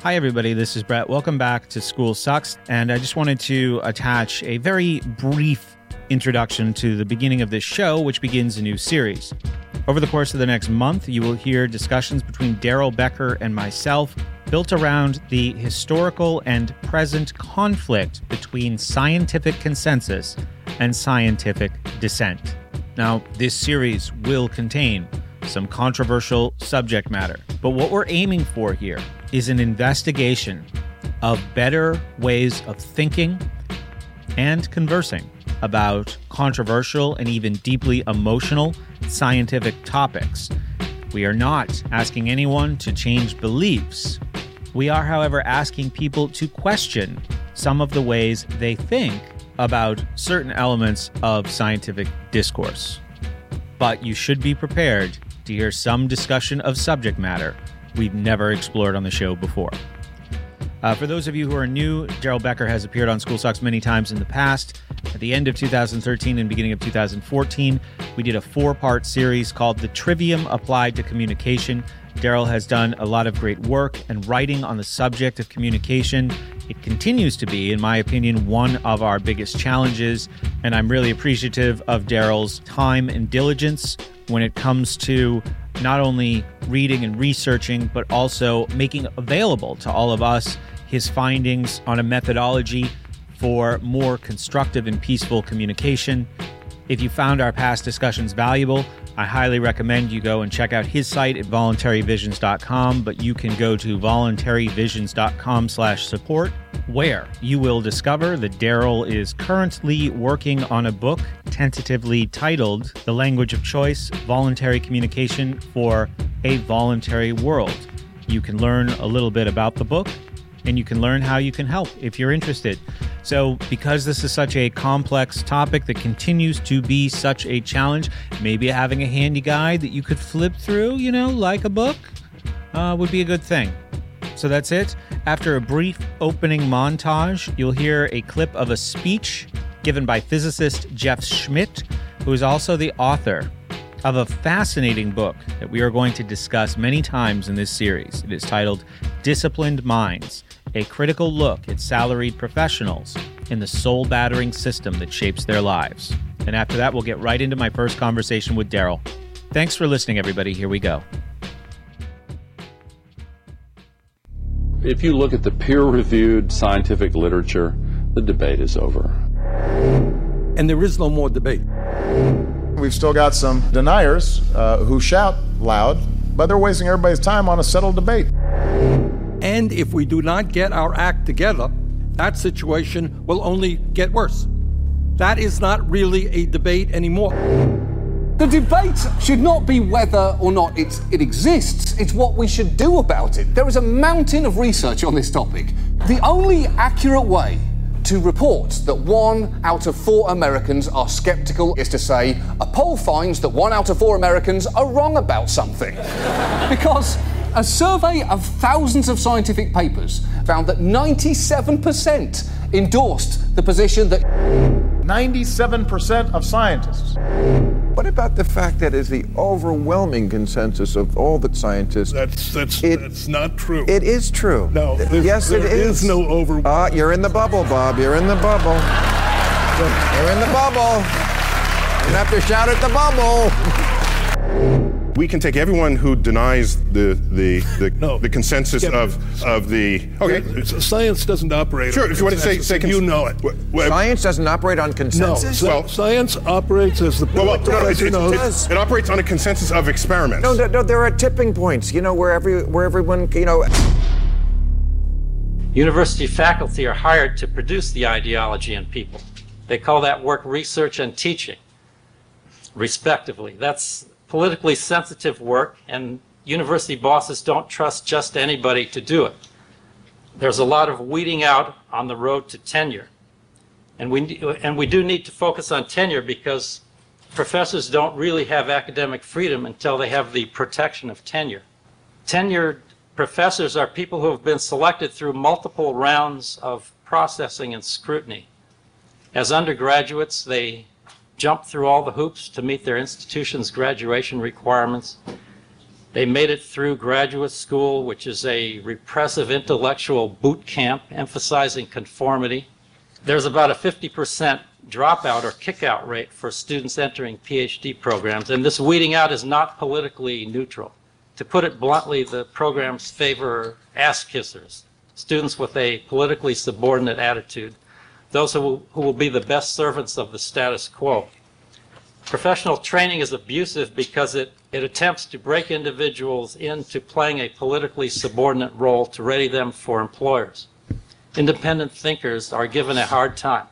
Hi, everybody. This is Brett. Welcome back to School Sucks. And I just wanted to attach a very brief introduction to the beginning of this show, which begins a new series. Over the course of the next month, you will hear discussions between Daryl Becker and myself built around the historical and present conflict between scientific consensus and scientific dissent. Now, this series will contain some controversial subject matter, but what we're aiming for here is an investigation of better ways of thinking and conversing about controversial and even deeply emotional scientific topics. We are not asking anyone to change beliefs. We are, however, asking people to question some of the ways they think about certain elements of scientific discourse. But you should be prepared to hear some discussion of subject matter we've never explored on the show before. For those of you who are new, Daryl Becker has appeared on School Sucks many times in the past. At the end of 2013 and beginning of 2014, we did a 4-part series called The Trivium Applied to Communication. Daryl has done a lot of great work and writing on the subject of communication. It continues to be, in my opinion, one of our biggest challenges, and I'm really appreciative of Daryl's time and diligence when it comes to not only reading and researching, but also making available to all of us his findings on a methodology for more constructive and peaceful communication. If you found our past discussions valuable, I highly recommend you go and check out his site at voluntaryvisions.com, but you can go to voluntaryvisions.com/support, where you will discover that Daryl is currently working on a book tentatively titled The Language of Choice, Voluntary Communication for a Voluntary World. You can learn a little bit about the book, and you can learn how you can help if you're interested. So because this is such a complex topic that continues to be such a challenge, maybe having a handy guide that you could flip through, like a book, would be a good thing. So that's it. After a brief opening montage, you'll hear a clip of a speech given by physicist Jeff Schmidt, who is also the author of a fascinating book that we are going to discuss many times in this series. It is titled Disciplined Minds, a critical look at salaried professionals in the soul-battering system that shapes their lives. And after that, we'll get right into my first conversation with Daryl. Thanks for listening, everybody. Here we go. If you look at the peer-reviewed scientific literature, the debate is over. And there is no more debate. We've still got some deniers who shout loud, but they're wasting everybody's time on a settled debate. And if we do not get our act together, that situation will only get worse. That is not really a debate anymore. The debate should not be whether or not it exists, it's what we should do about it. There is a mountain of research on this topic. The only accurate way to report that 1 out of 4 Americans are skeptical is to say, a poll finds that 1 out of 4 Americans are wrong about something. Because a survey of thousands of scientific papers found that 97% endorsed the position that 97% of scientists. What about the fact that is the overwhelming consensus of all the scientists? That's not true. It is true. No, yes, it is. There is no overwhelming. You're in the bubble, Bob. You're in the bubble. You're in the bubble. You have to shout at the bubble. We can take everyone who denies the consensus of the. Okay, science doesn't operate. Sure, if you want to say you know it. Science doesn't operate on consensus. No, well, science operates as the. It operates on a consensus of experiments. No, there are tipping points. Where everyone. University faculty are hired to produce the ideology in people. They call that work research and teaching, respectively. That's politically sensitive work, and university bosses don't trust just anybody to do it. There's a lot of weeding out on the road to tenure. And we do need to focus on tenure because professors don't really have academic freedom until they have the protection of tenure. Tenured professors are people who have been selected through multiple rounds of processing and scrutiny. As undergraduates, they jump through all the hoops to meet their institution's graduation requirements. They made it through graduate school, which is a repressive intellectual boot camp emphasizing conformity. There's about a 50% dropout or kickout rate for students entering PhD programs, and this weeding out is not politically neutral. To put it bluntly, the programs favor ass-kissers, students with a politically subordinate attitude, those who will be the best servants of the status quo. Professional training is abusive because it attempts to break individuals into playing a politically subordinate role to ready them for employers. Independent thinkers are given a hard time.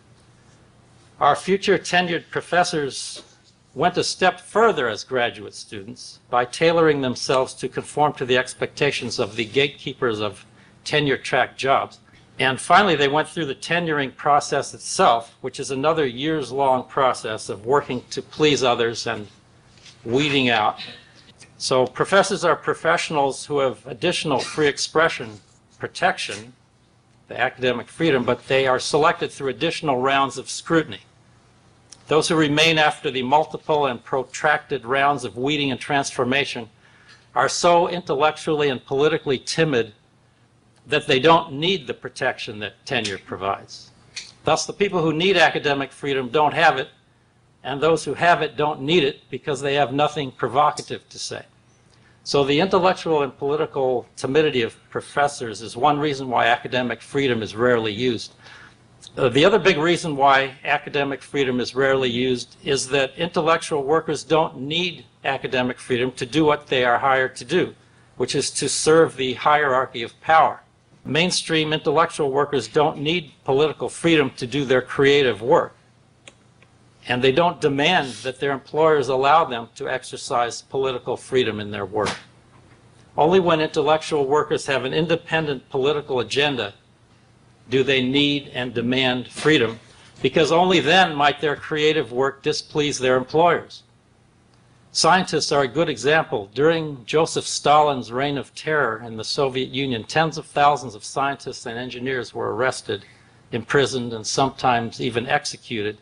Our future tenured professors went a step further as graduate students by tailoring themselves to conform to the expectations of the gatekeepers of tenure-track jobs. And finally, they went through the tenuring process itself, which is another years-long process of working to please others and weeding out. So professors are professionals who have additional free expression protection, the academic freedom, but they are selected through additional rounds of scrutiny. Those who remain after the multiple and protracted rounds of weeding and transformation are so intellectually and politically timid that they don't need the protection that tenure provides. Thus, the people who need academic freedom don't have it, and those who have it don't need it because they have nothing provocative to say. So the intellectual and political timidity of professors is one reason why academic freedom is rarely used. The other big reason why academic freedom is rarely used is that intellectual workers don't need academic freedom to do what they are hired to do, which is to serve the hierarchy of power. Mainstream intellectual workers don't need political freedom to do their creative work, and they don't demand that their employers allow them to exercise political freedom in their work. Only when intellectual workers have an independent political agenda do they need and demand freedom, because only then might their creative work displease their employers. Scientists are a good example. During Joseph Stalin's reign of terror in the Soviet Union, tens of thousands of scientists and engineers were arrested, imprisoned, and sometimes even executed.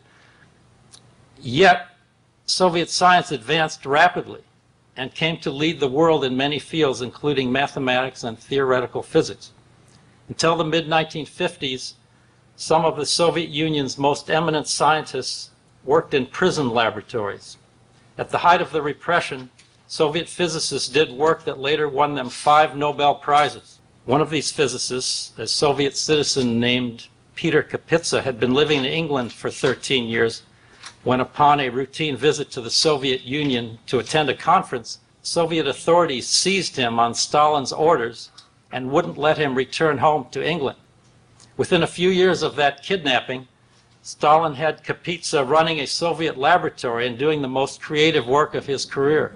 Yet, Soviet science advanced rapidly and came to lead the world in many fields, including mathematics and theoretical physics. Until the mid-1950s, some of the Soviet Union's most eminent scientists worked in prison laboratories. At the height of the repression, Soviet physicists did work that later won them 5 Nobel Prizes. One of these physicists, a Soviet citizen named Peter Kapitsa, had been living in England for 13 years when, upon a routine visit to the Soviet Union to attend a conference, Soviet authorities seized him on Stalin's orders and wouldn't let him return home to England. Within a few years of that kidnapping, Stalin had Kapitsa running a Soviet laboratory and doing the most creative work of his career.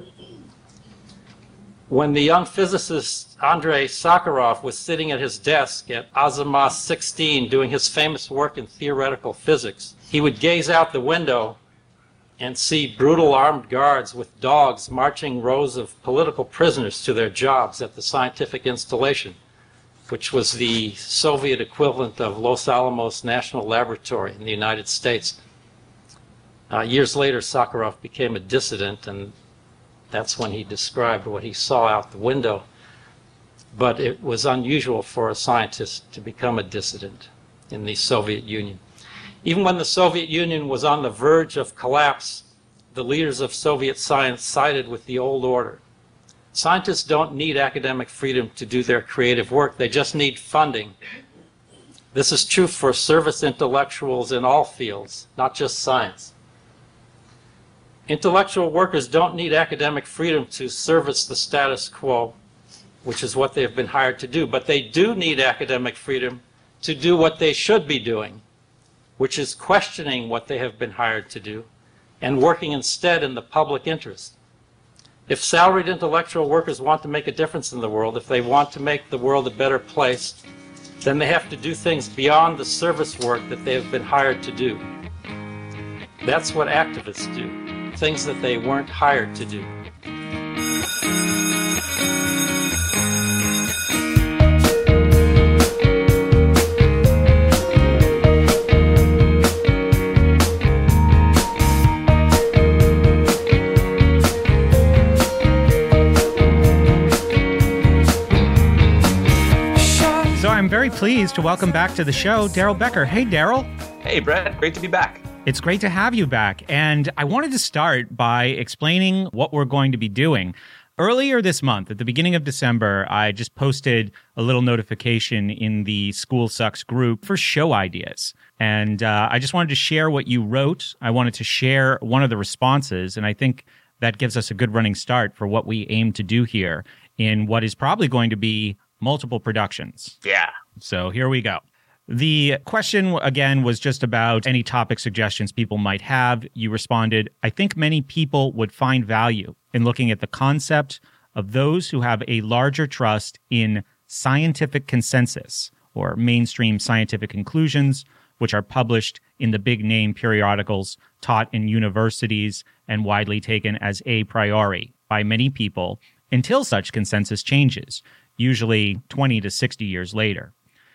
When the young physicist Andrei Sakharov was sitting at his desk at Azimov 16 doing his famous work in theoretical physics, he would gaze out the window and see brutal armed guards with dogs marching rows of political prisoners to their jobs at the scientific installation, which was the Soviet equivalent of Los Alamos National Laboratory in the United States. Years later, Sakharov became a dissident, and that's when he described what he saw out the window. But it was unusual for a scientist to become a dissident in the Soviet Union. Even when the Soviet Union was on the verge of collapse, the leaders of Soviet science sided with the old order. Scientists don't need academic freedom to do their creative work. They just need funding. This is true for service intellectuals in all fields, not just science. Intellectual workers don't need academic freedom to service the status quo, which is what they have been hired to do, but they do need academic freedom to do what they should be doing, which is questioning what they have been hired to do and working instead in the public interest. If salaried intellectual workers want to make a difference in the world, if they want to make the world a better place, then they have to do things beyond the service work that they have been hired to do. That's what activists do, things that they weren't hired to do. I'm very pleased to welcome back to the show Daryl Becker. Hey, Daryl. Hey, Brett. Great to be back. It's great to have you back. And I wanted to start by explaining what we're going to be doing. Earlier this month, at the beginning of December, I just posted a little notification in the School Sucks group for show ideas. And I just wanted to share what you wrote. I wanted to share one of the responses, and I think that gives us a good running start for what we aim to do here in what is probably going to be multiple productions. Yeah. So here we go. The question, again, was just about any topic suggestions people might have. You responded, I think many people would find value in looking at the concept of those who have a larger trust in scientific consensus or mainstream scientific conclusions, which are published in the big name periodicals taught in universities and widely taken as a priori by many people until such consensus changes, usually 20 to 60 years later.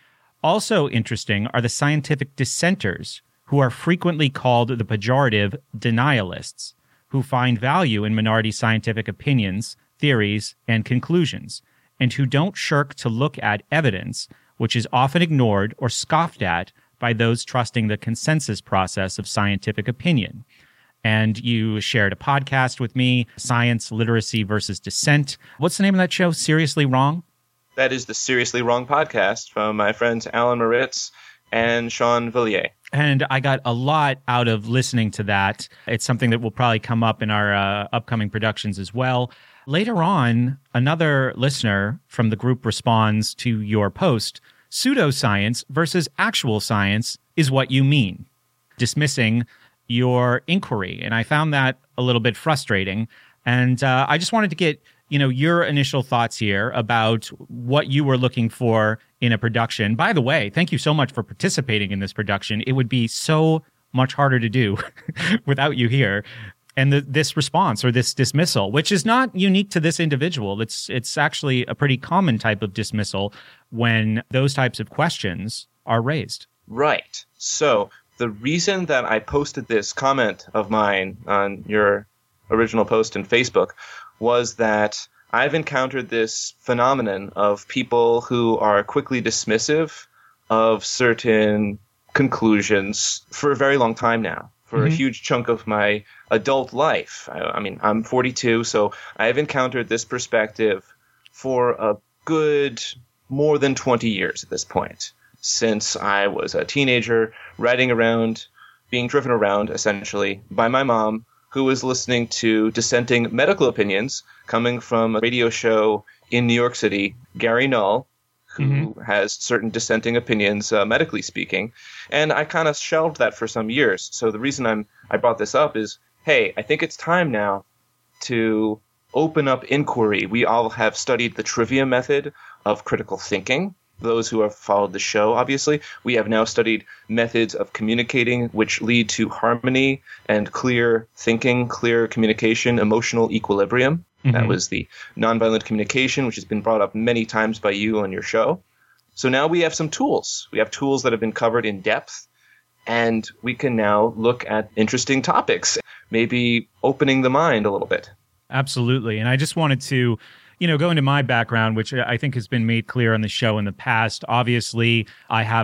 Also interesting are the scientific dissenters, who are frequently called the pejorative denialists, who find value in minority scientific opinions, theories, and conclusions, and who don't shirk to look at evidence, which is often ignored or scoffed at by those trusting the consensus process of scientific opinion. And you shared a podcast with me, Science, Literacy versus Dissent. What's the name of that show? Seriously Wrong? That is the Seriously Wrong podcast from my friends Alan Moritz and Sean Villiers. And I got a lot out of listening to that. It's something that will probably come up in our upcoming productions as well. Later on, another listener from the group responds to your post, pseudoscience versus actual science is what you mean, dismissing your inquiry. And I found that a little bit frustrating. And I just wanted to get your initial thoughts here about what you were looking for in a production. By the way, thank you so much for participating in this production. It would be so much harder to do without you here. And this response or this dismissal, which is not unique to this individual, it's actually a pretty common type of dismissal when those types of questions are raised. Right. So the reason that I posted this comment of mine on your original post in Facebook was that I've encountered this phenomenon of people who are quickly dismissive of certain conclusions for a very long time now, for a huge chunk of my adult life. I mean, I'm 42, so I've encountered this perspective for a good more than 20 years at this point, since I was a teenager, riding around, being driven around, essentially, by my mom, who was listening to dissenting medical opinions coming from a radio show in New York City, Gary Null, who has certain dissenting opinions, medically speaking. And I kind of shelved that for some years. So the reason I brought this up is, hey, I think it's time now to open up inquiry. We all have studied the trivia method of critical thinking. Those who have followed the show, obviously. We have now studied methods of communicating which lead to harmony and clear thinking, clear communication, emotional equilibrium. That was the nonviolent communication, which has been brought up many times by you on your show. So now we have some tools. We have tools that have been covered in depth, and we can now look at interesting topics, maybe opening the mind a little bit. Absolutely. And I just wanted to go into my background, which I think has been made clear on the show in the past. Obviously, I have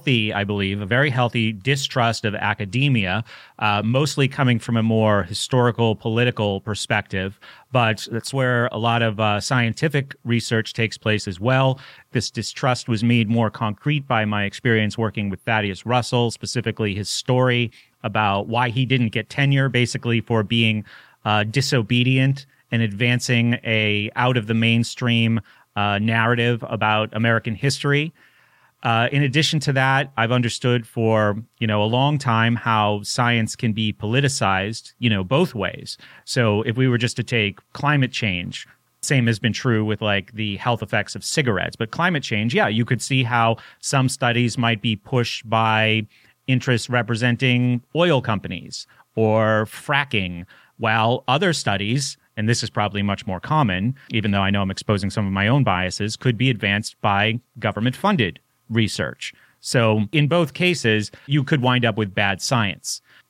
a very healthy distrust of academia, mostly coming from a more historical, political perspective. But that's where a lot of scientific research takes place as well. This distrust was made more concrete by my experience working with Thaddeus Russell, specifically his story about why he didn't get tenure, basically for being disobedient and advancing a out of the mainstream narrative about American history. In addition to that, I've understood for a long time how science can be politicized, both ways. So if we were just to take climate change, same has been true with like the health effects of cigarettes. But climate change, you could see how some studies might be pushed by interests representing oil companies or fracking, while other studies, and this is probably much more common, even though I know I'm exposing some of my own biases, could be advanced by government-funded research. So in both cases, you could wind up with bad science.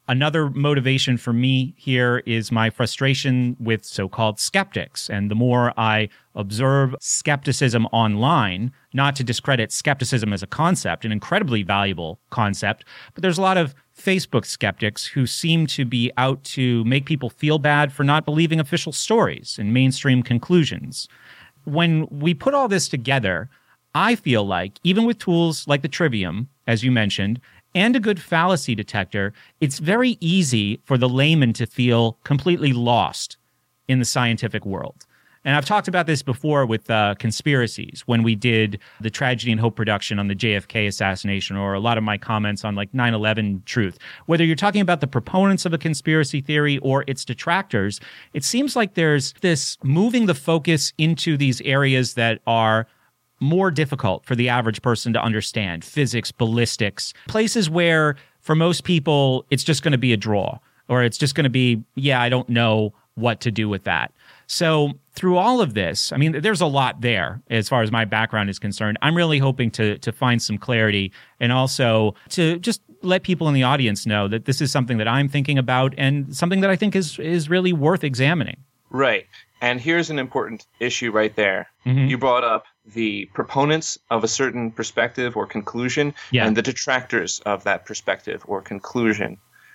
Another motivation for me here is my frustration with so-called skeptics. And the more I observe skepticism online, not to discredit skepticism as a concept, an incredibly valuable concept, but there's a lot of Facebook skeptics who seem to be out to make people feel bad for not believing official stories and mainstream conclusions. When we put all this together, I feel like, even with tools like the Trivium, as you mentioned, and a good fallacy detector, it's very easy for the layman to feel completely lost in the scientific world. And I've talked about this before with conspiracies, when we did the Tragedy and Hope production on the JFK assassination, or a lot of my comments on like 9/11 truth. Whether you're talking about the proponents of a conspiracy theory or its detractors, it seems like there's this moving the focus into these areas that are more difficult for the average person to understand. Physics, ballistics, places where for most people, it's just going to be a draw, or it's just going to be, I don't know what to do with that. So through all of this, I mean, there's a lot there as far as my background is concerned. I'm really hoping to find some clarity, and also to just let people in the audience know that this is something that I'm thinking about and something that I think is really worth examining. Right. And here's an important issue right there. Mm-hmm. You brought up the proponents of a certain perspective or conclusion and the detractors of that perspective or conclusion.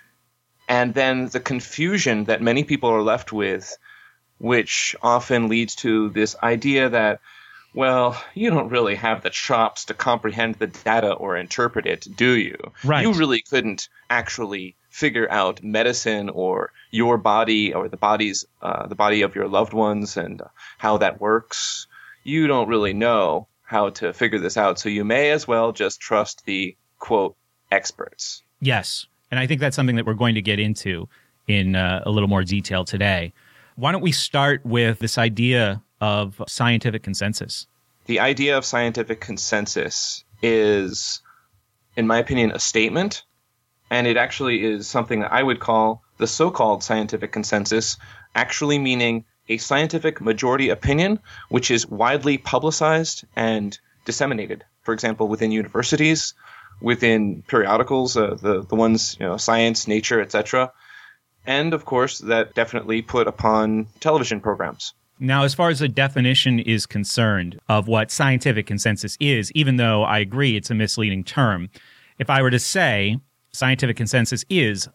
And then the confusion that many people are left with, which often leads to this idea that, well, you don't really have the chops to comprehend the data or interpret it, do you? Right. You really couldn't actually figure out medicine or your body or the body of your loved ones and how that works. You don't really know how to figure this out, so you may as well just trust the, quote, experts. Yes, and I think that's something that we're going to get into in a little more detail today. Why don't we start with this idea of scientific consensus? The idea of scientific consensus is, in my opinion, a statement, and it actually is something that I would call the so-called scientific consensus, actually meaning a scientific majority opinion, which is widely publicized and disseminated. For example, within universities, within periodicals, the ones, Science, Nature, etc., and of course, that definitely put upon television programs. Now, as far as the definition is concerned of what scientific consensus is, even though I agree it's a misleading term, if I were to say scientific consensus is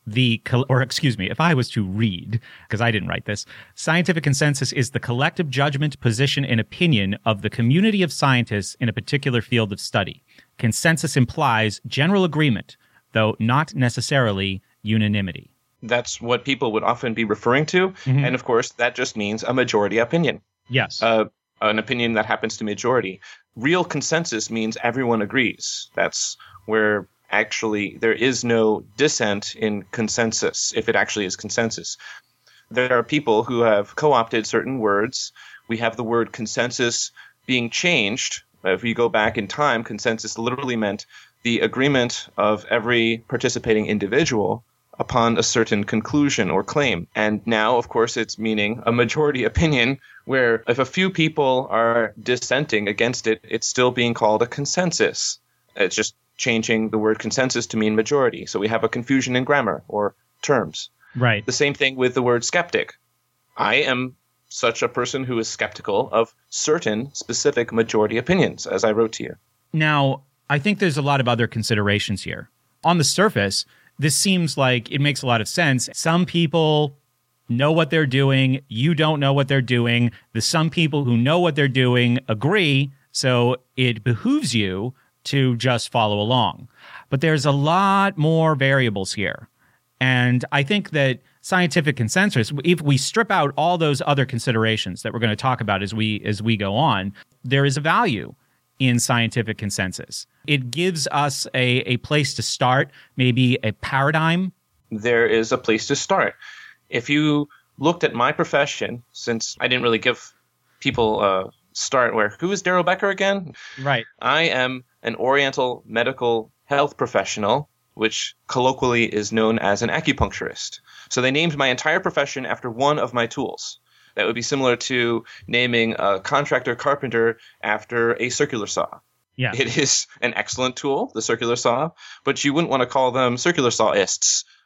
if I was to read, because I didn't write this, scientific consensus is the collective judgment, position, and opinion of the community of scientists in a particular field of study. Consensus implies general agreement, though not necessarily unanimity. That's what people would often be referring to. Mm-hmm. And of course, that just means a majority opinion. Yes. An opinion that happens to majority. Real consensus means everyone agrees. That's where actually there is no dissent in consensus, if it actually is consensus. There are people who have co-opted certain words. We have the word consensus being changed. If you go back in time, consensus literally meant the agreement of every participating individual upon a certain conclusion or claim. And now, of course, it's meaning a majority opinion, where if a few people are dissenting against it, it's still being called a consensus. It's just changing the word consensus to mean majority. So we have a confusion in grammar or terms. Right. The same thing with the word skeptic. I am such a person who is skeptical of certain specific majority opinions, as I wrote to you. Now, I think there's a lot of other considerations here. On the surface, this seems like it makes a lot of sense. Some people know what they're doing. You don't know what they're doing. The some people who know what they're doing agree, so it behooves you to just follow along. But there's a lot more variables here. And I think that scientific consensus, if we strip out all those other considerations that we're going to talk about as we go on, there is a value in scientific consensus. It gives us a place to start, maybe a paradigm. There is a place to start. If you looked at my profession, since I didn't really give people a start where, who is Daryl Becker again? Right. I am an Oriental medical health professional, which colloquially is known as an acupuncturist. So they named my entire profession after one of my tools. That would be similar to naming a contractor carpenter after a circular saw. Yeah. It is an excellent tool, the circular saw, but you wouldn't want to call them circular sawists.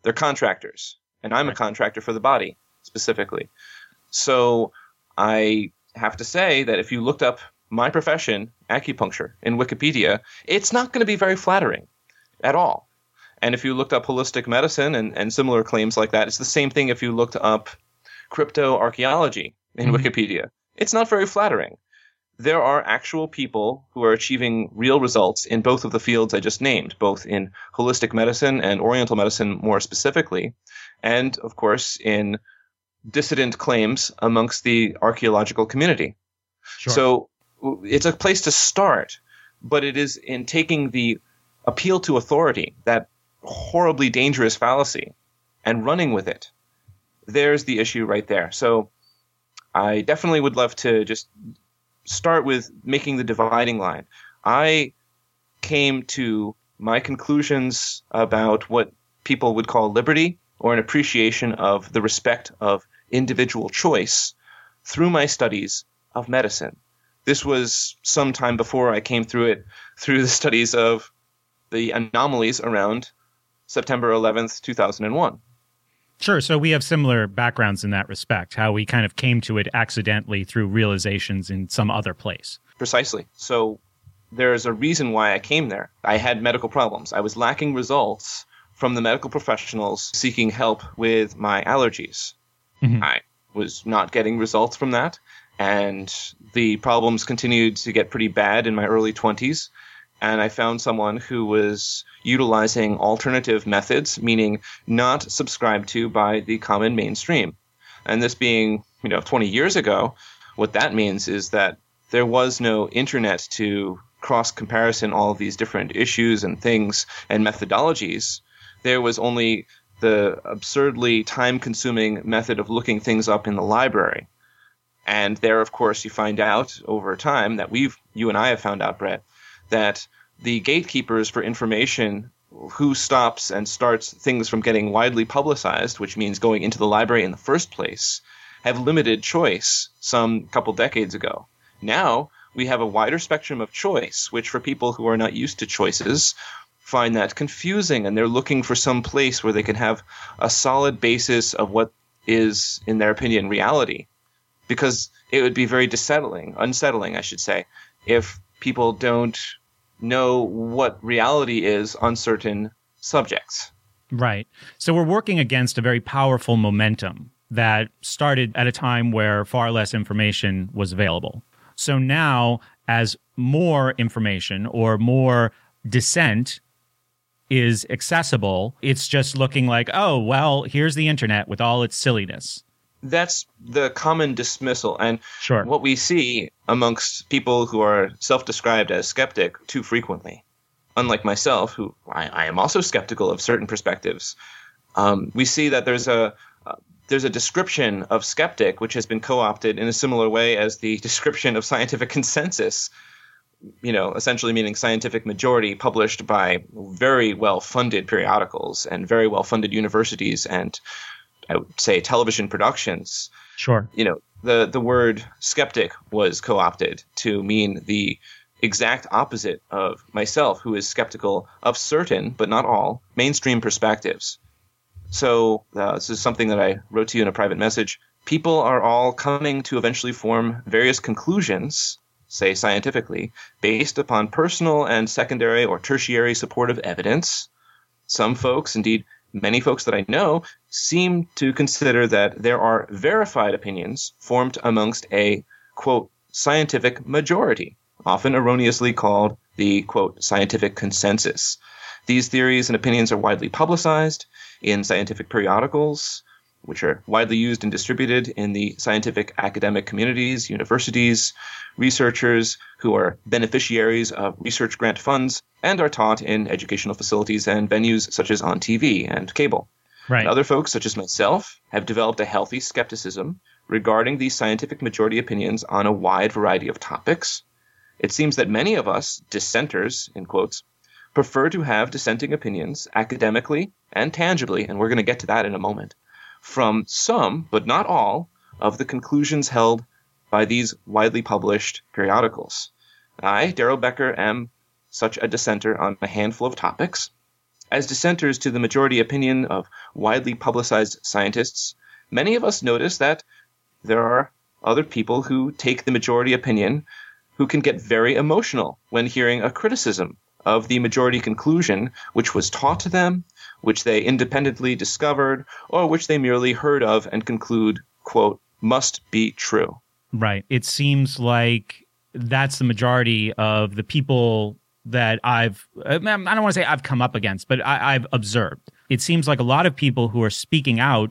They're contractors, and I'm a contractor for the body, specifically. So I have to say that if you looked up my profession, acupuncture, in Wikipedia, it's not going to be very flattering at all. And if you looked up holistic medicine and similar claims like that, it's the same thing if you looked up cryptoarchaeology in Wikipedia. It's not very flattering. There are actual people who are achieving real results in both of the fields I just named, both in holistic medicine and oriental medicine more specifically, and, of course, in dissident claims amongst the archaeological community. Sure. So it's a place to start, but it is in taking the appeal to authority, that horribly dangerous fallacy, and running with it. There's the issue right there. So I definitely would love to just start with making the dividing line. I came to my conclusions about what people would call liberty, or an appreciation of the respect of individual choice, through my studies of medicine. This was some time before I came through it through the studies of the anomalies around September 11th, 2001. Sure. So we have similar backgrounds in that respect, how we kind of came to it accidentally through realizations in some other place. Precisely. So there's a reason why I came there. I had medical problems. I was lacking results from the medical professionals seeking help with my allergies. Mm-hmm. I was not getting results from that, and the problems continued to get pretty bad in my early 20s. And I found someone who was utilizing alternative methods, meaning not subscribed to by the common mainstream. And this being, 20 years ago, what that means is that there was no internet to cross-comparison all of these different issues and things and methodologies. There was only the absurdly time-consuming method of looking things up in the library. And there, of course, you find out over time that you and I have found out, Brett, that the gatekeepers for information, who stops and starts things from getting widely publicized, which means going into the library in the first place, have limited choice some couple decades ago. Now we have a wider spectrum of choice, which for people who are not used to choices find that confusing, and they're looking for some place where they can have a solid basis of what is, in their opinion, reality. Because it would be very unsettling, I should say, if people don't know what reality is on certain subjects. Right. So we're working against a very powerful momentum that started at a time where far less information was available. So now, as more information or more dissent is accessible, it's just looking like, oh, well, here's the internet with all its silliness. That's the common dismissal. And sure. What we see amongst people who are self-described as skeptic too frequently, unlike myself, who I am also skeptical of certain perspectives, we see that there's a description of skeptic which has been co-opted in a similar way as the description of scientific consensus, essentially meaning scientific majority, published by very well-funded periodicals and very well-funded universities and, I would say, television productions. Sure. The word skeptic was co-opted to mean the exact opposite of myself, who is skeptical of certain, but not all, mainstream perspectives. So this is something that I wrote to you in a private message. People are all coming to eventually form various conclusions, say scientifically, based upon personal and secondary or tertiary supportive evidence. Some folks, indeed many folks that I know, seem to consider that there are verified opinions formed amongst a, quote, scientific majority, often erroneously called the, quote, scientific consensus. These theories and opinions are widely publicized in scientific periodicals, which are widely used and distributed in the scientific academic communities, universities, researchers who are beneficiaries of research grant funds, and are taught in educational facilities and venues such as on TV and cable. Right. And other folks, such as myself, have developed a healthy skepticism regarding these scientific majority opinions on a wide variety of topics. It seems that many of us, dissenters, in quotes, prefer to have dissenting opinions academically and tangibly, and we're going to get to that in a moment, from some, but not all, of the conclusions held by these widely published periodicals. I, Daryl Becker, am such a dissenter on a handful of topics, As dissenters to the majority opinion of widely publicized scientists, many of us notice that there are other people who take the majority opinion who can get very emotional when hearing a criticism of the majority conclusion which was taught to them, which they independently discovered, or which they merely heard of and conclude, quote, must be true. Right. It seems like that's the majority of the people that I don't want to say I've come up against, but I've observed. It seems like a lot of people who are speaking out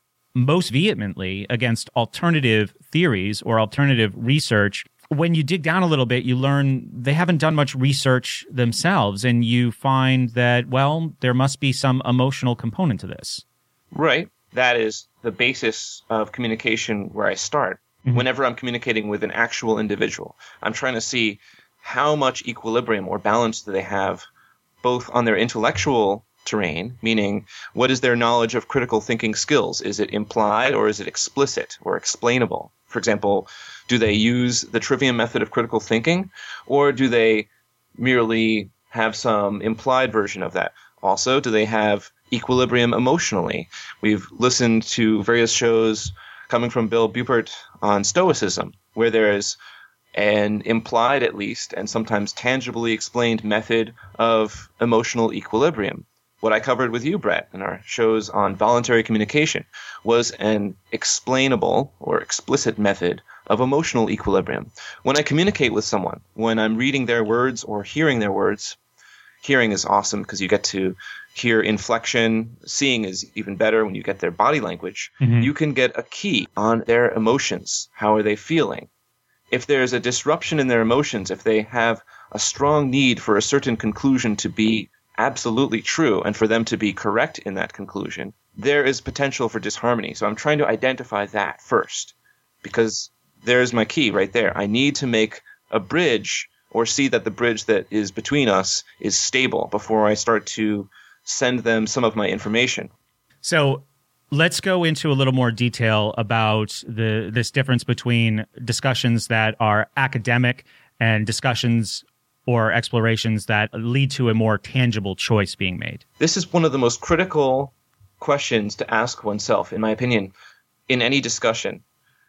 most vehemently against alternative theories or alternative research, when you dig down a little bit, you learn they haven't done much research themselves, and you find that, well, there must be some emotional component to this. Right. That is the basis of communication where I start. Mm-hmm. Whenever I'm communicating with an actual individual, I'm trying to see how much equilibrium or balance do they have both on their intellectual terrain, meaning what is their knowledge of critical thinking skills? Is it implied or is it explicit or explainable? For example, do they use the trivium method of critical thinking, or do they merely have some implied version of that? Also, do they have equilibrium emotionally? We've listened to various shows coming from Bill Buppert on Stoicism, where there's an implied, at least, and sometimes tangibly explained method of emotional equilibrium. What I covered with you, Brett, in our shows on voluntary communication was an explainable or explicit method of emotional equilibrium. When I communicate with someone, when I'm reading their words or hearing their words, hearing is awesome because you get to hear inflection. Seeing is even better when you get their body language. Mm-hmm. You can get a key on their emotions. How are they feeling? If there's a disruption in their emotions, if they have a strong need for a certain conclusion to be absolutely true and for them to be correct in that conclusion, there is potential for disharmony. So I'm trying to identify that first, because there's my key right there. I need to make a bridge or see that the bridge that is between us is stable before I start to send them some of my information. So let's go into a little more detail about this difference between discussions that are academic and discussions or explorations that lead to a more tangible choice being made. This is one of the most critical questions to ask oneself, in my opinion, in any discussion.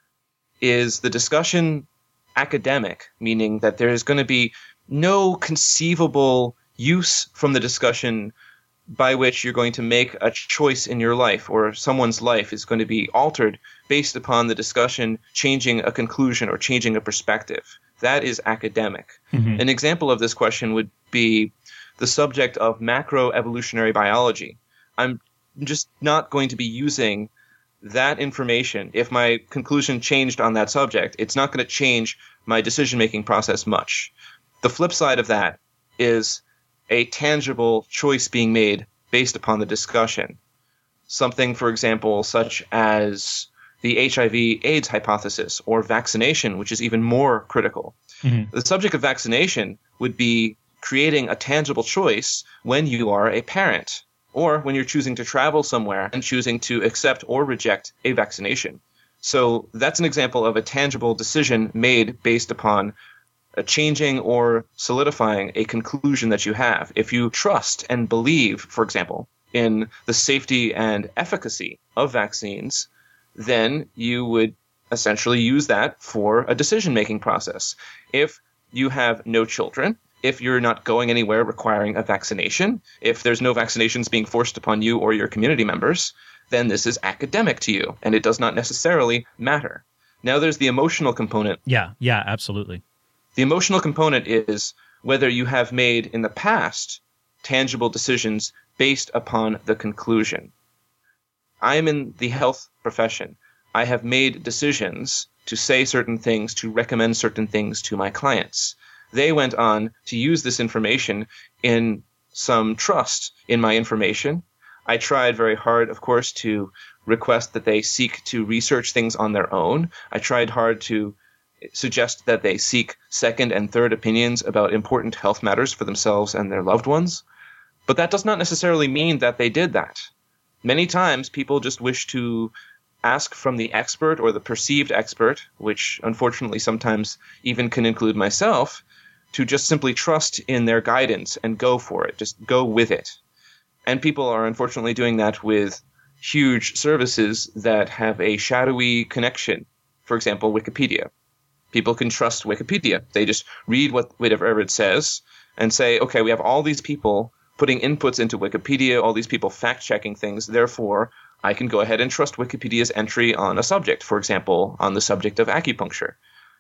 Is the discussion academic, meaning that there is going to be no conceivable use from the discussion by which you're going to make a choice in your life, or someone's life is going to be altered based upon the discussion changing a conclusion or changing a perspective. That is academic. Mm-hmm. An example of this question would be the subject of macroevolutionary biology. I'm just not going to be using that information. If my conclusion changed on that subject, it's not going to change my decision-making process much. The flip side of that is a tangible choice being made based upon the discussion. Something, for example, such as the HIV/AIDS hypothesis or vaccination, which is even more critical. Mm-hmm. The subject of vaccination would be creating a tangible choice when you are a parent, or when you're choosing to travel somewhere and choosing to accept or reject a vaccination. So that's an example of a tangible decision made based upon a changing or solidifying a conclusion that you have. If you trust and believe, for example, in the safety and efficacy of vaccines, then you would essentially use that for a decision-making process. If you have no children, if you're not going anywhere requiring a vaccination, if there's no vaccinations being forced upon you or your community members, then this is academic to you, and it does not necessarily matter. Now there's the emotional component. Yeah, absolutely. The emotional component is whether you have made in the past tangible decisions based upon the conclusion. I am in the health profession. I have made decisions to say certain things, to recommend certain things to my clients. They went on to use this information in some trust in my information. I tried very hard, of course, to request that they seek to research things on their own. I tried hard to suggest that they seek second and third opinions about important health matters for themselves and their loved ones. But that does not necessarily mean that they did that. Many times people just wish to ask from the expert or the perceived expert, which unfortunately sometimes even can include myself, to just simply trust in their guidance and go for it. Just go with it. And people are unfortunately doing that with huge services that have a shadowy connection. For example, Wikipedia. People can trust Wikipedia. They just read whatever it says and say, okay, we have all these people putting inputs into Wikipedia, all these people fact-checking things, therefore I can go ahead and trust Wikipedia's entry on a subject, for example, on the subject of acupuncture.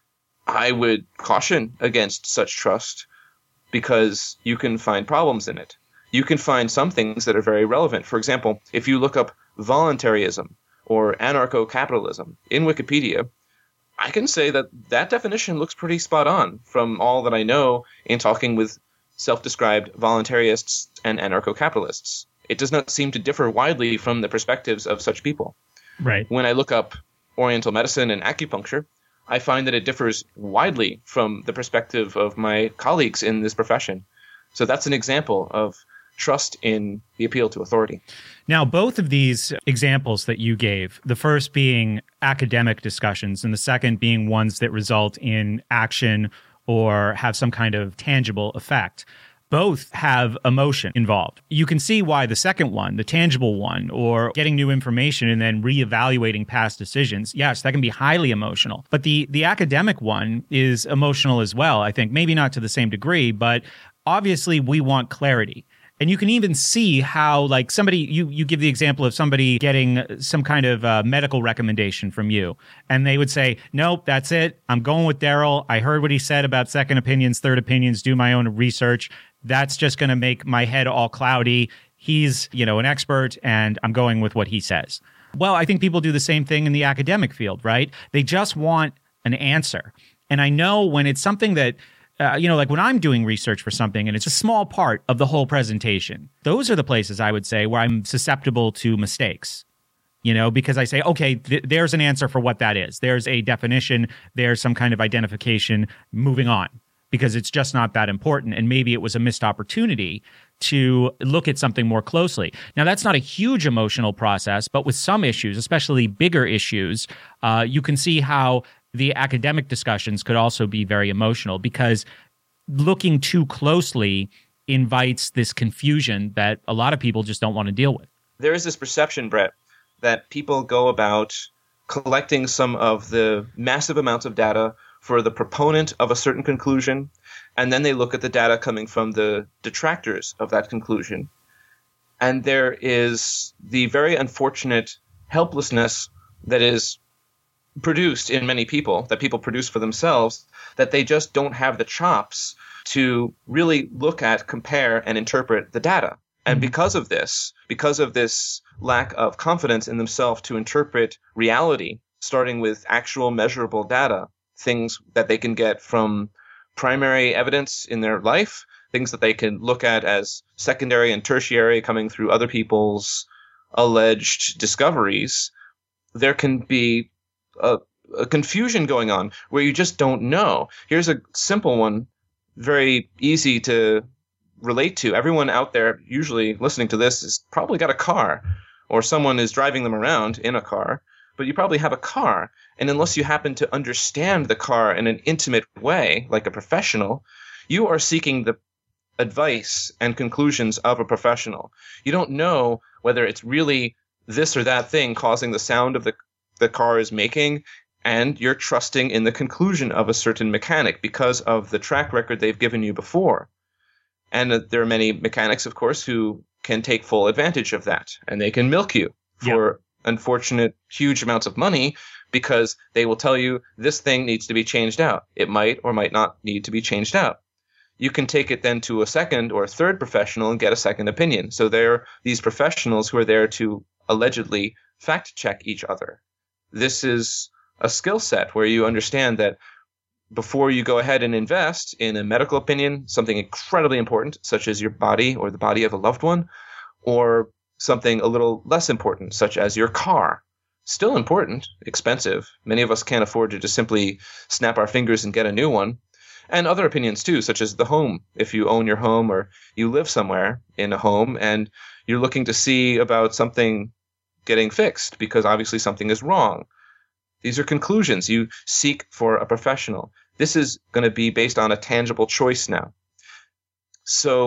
I would caution against such trust because you can find problems in it. You can find some things that are very relevant. For example, if you look up voluntarism or anarcho-capitalism in Wikipedia, I can say that that definition looks pretty spot on from all that I know in talking with self-described voluntarists and anarcho-capitalists. It does not seem to differ widely from the perspectives of such people. Right. When I look up Oriental medicine and acupuncture, I find that it differs widely from the perspective of my colleagues in this profession. So that's an example of trust in the appeal to authority. Now, both of these examples that you gave, the first being academic discussions and the second being ones that result in action or have some kind of tangible effect, both have emotion involved. You can see why the second one, the tangible one, or getting new information and then reevaluating past decisions, yes, that can be highly emotional. But the academic one is emotional as well, I think. Maybe not to the same degree, but obviously we want clarity. And you can even see how, like, somebody, you give the example of somebody getting some kind of medical recommendation from you. And they would say, nope, that's it. I'm going with Daryl. I heard what he said about second opinions, third opinions, do my own research. That's just going to make my head all cloudy. He's, an expert, and I'm going with what he says. Well, I think people do the same thing in the academic field, right? They just want an answer. And I know when it's something that, like when I'm doing research for something and it's a small part of the whole presentation, those are the places I would say where I'm susceptible to mistakes, because I say, okay, there's an answer for what that is. There's a definition. There's some kind of identification, moving on, because it's just not that important. And maybe it was a missed opportunity to look at something more closely. Now, that's not a huge emotional process, but with some issues, especially bigger issues, you can see how the academic discussions could also be very emotional because looking too closely invites this confusion that a lot of people just don't want to deal with. There is this perception, Brett, that people go about collecting some of the massive amounts of data for the proponent of a certain conclusion, and then they look at the data coming from the detractors of that conclusion. And there is the very unfortunate helplessness that is produced in many people, that people produce for themselves, that they just don't have the chops to really look at, compare, and interpret the data. And because of this lack of confidence in themselves to interpret reality, starting with actual measurable data, things that they can get from primary evidence in their life, things that they can look at as secondary and tertiary coming through other people's alleged discoveries, there can be a confusion going on where you just don't know. Here's a simple one, very easy to relate to. Everyone out there usually listening to this has probably got a car, or someone is driving them around in a car, but you probably have a car. And unless you happen to understand the car in an intimate way, like a professional, you are seeking the advice and conclusions of a professional. You don't know whether it's really this or that thing causing the sound of the car is making, and you're trusting in the conclusion of a certain mechanic because of the track record they've given you before. And there are many mechanics, of course, who can take full advantage of that, and they can milk you for unfortunate huge amounts of money because they will tell you this thing needs to be changed out. It might or might not need to be changed out. You can take it then to a second or a third professional and get a second opinion. So there are these professionals who are there to allegedly fact check each other. This is a skill set where you understand that before you go ahead and invest in a medical opinion, something incredibly important, such as your body or the body of a loved one, or something a little less important, such as your car. Still important, expensive. Many of us can't afford to just simply snap our fingers and get a new one. And other opinions too, such as the home. If you own your home or you live somewhere in a home and you're looking to see about something getting fixed because obviously something is wrong. These are conclusions. You seek for a professional. This is going to be based on a tangible choice now. So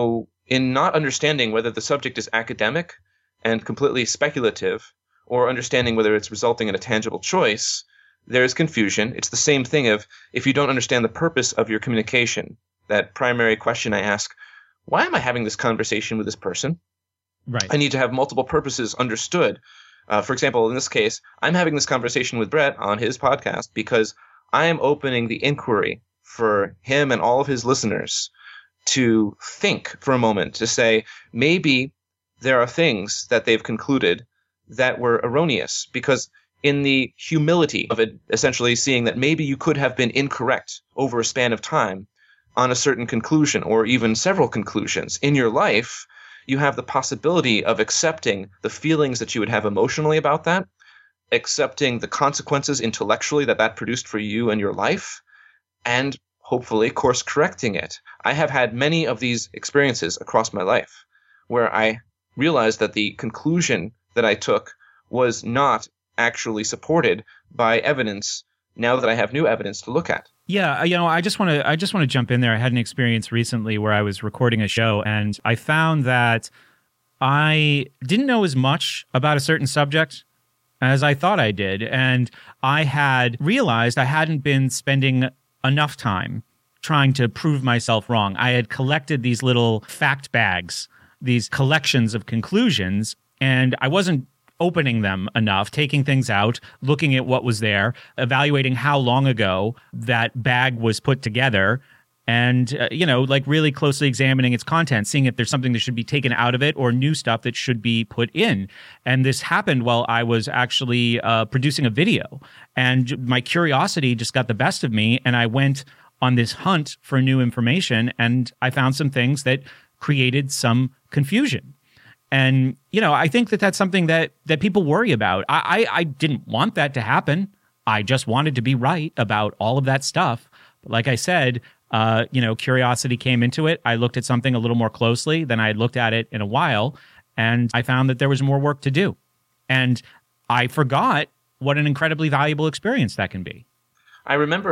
in not understanding whether the subject is academic and completely speculative, or understanding whether it's resulting in a tangible choice, there is confusion. It's the same thing if you don't understand the purpose of your communication. That primary question I ask, why am I having this conversation with this person? Right. I need to have multiple purposes understood. For example, in this case, I'm having this conversation with Brett on his podcast because I am opening the inquiry for him and all of his listeners to think for a moment, to say, maybe there are things that they've concluded that were erroneous, because in the humility of it, essentially seeing that maybe you could have been incorrect over a span of time on a certain conclusion or even several conclusions in your life, you have the possibility of accepting the feelings that you would have emotionally about that, accepting the consequences intellectually that produced for you and your life, and hopefully course correcting it. I have had many of these experiences across my life where I realized that the conclusion that I took was not actually supported by evidence now that I have new evidence to look at. Yeah, I just want to jump in there. I had an experience recently where I was recording a show and I found that I didn't know as much about a certain subject as I thought I did, and I had realized I hadn't been spending enough time trying to prove myself wrong. I had collected these little fact bags, these collections of conclusions, and I wasn't opening them enough, taking things out, looking at what was there, evaluating how long ago that bag was put together, and, really closely examining its content, seeing if there's something that should be taken out of it or new stuff that should be put in. And this happened while I was actually producing a video. And my curiosity just got the best of me, and I went on this hunt for new information, and I found some things that created some confusion. And, I think that that's something that people worry about. I didn't want that to happen. I just wanted to be right about all of that stuff. But like I said, curiosity came into it. I looked at something a little more closely than I had looked at it in a while, and I found that there was more work to do. And I forgot what an incredibly valuable experience that can be. I remember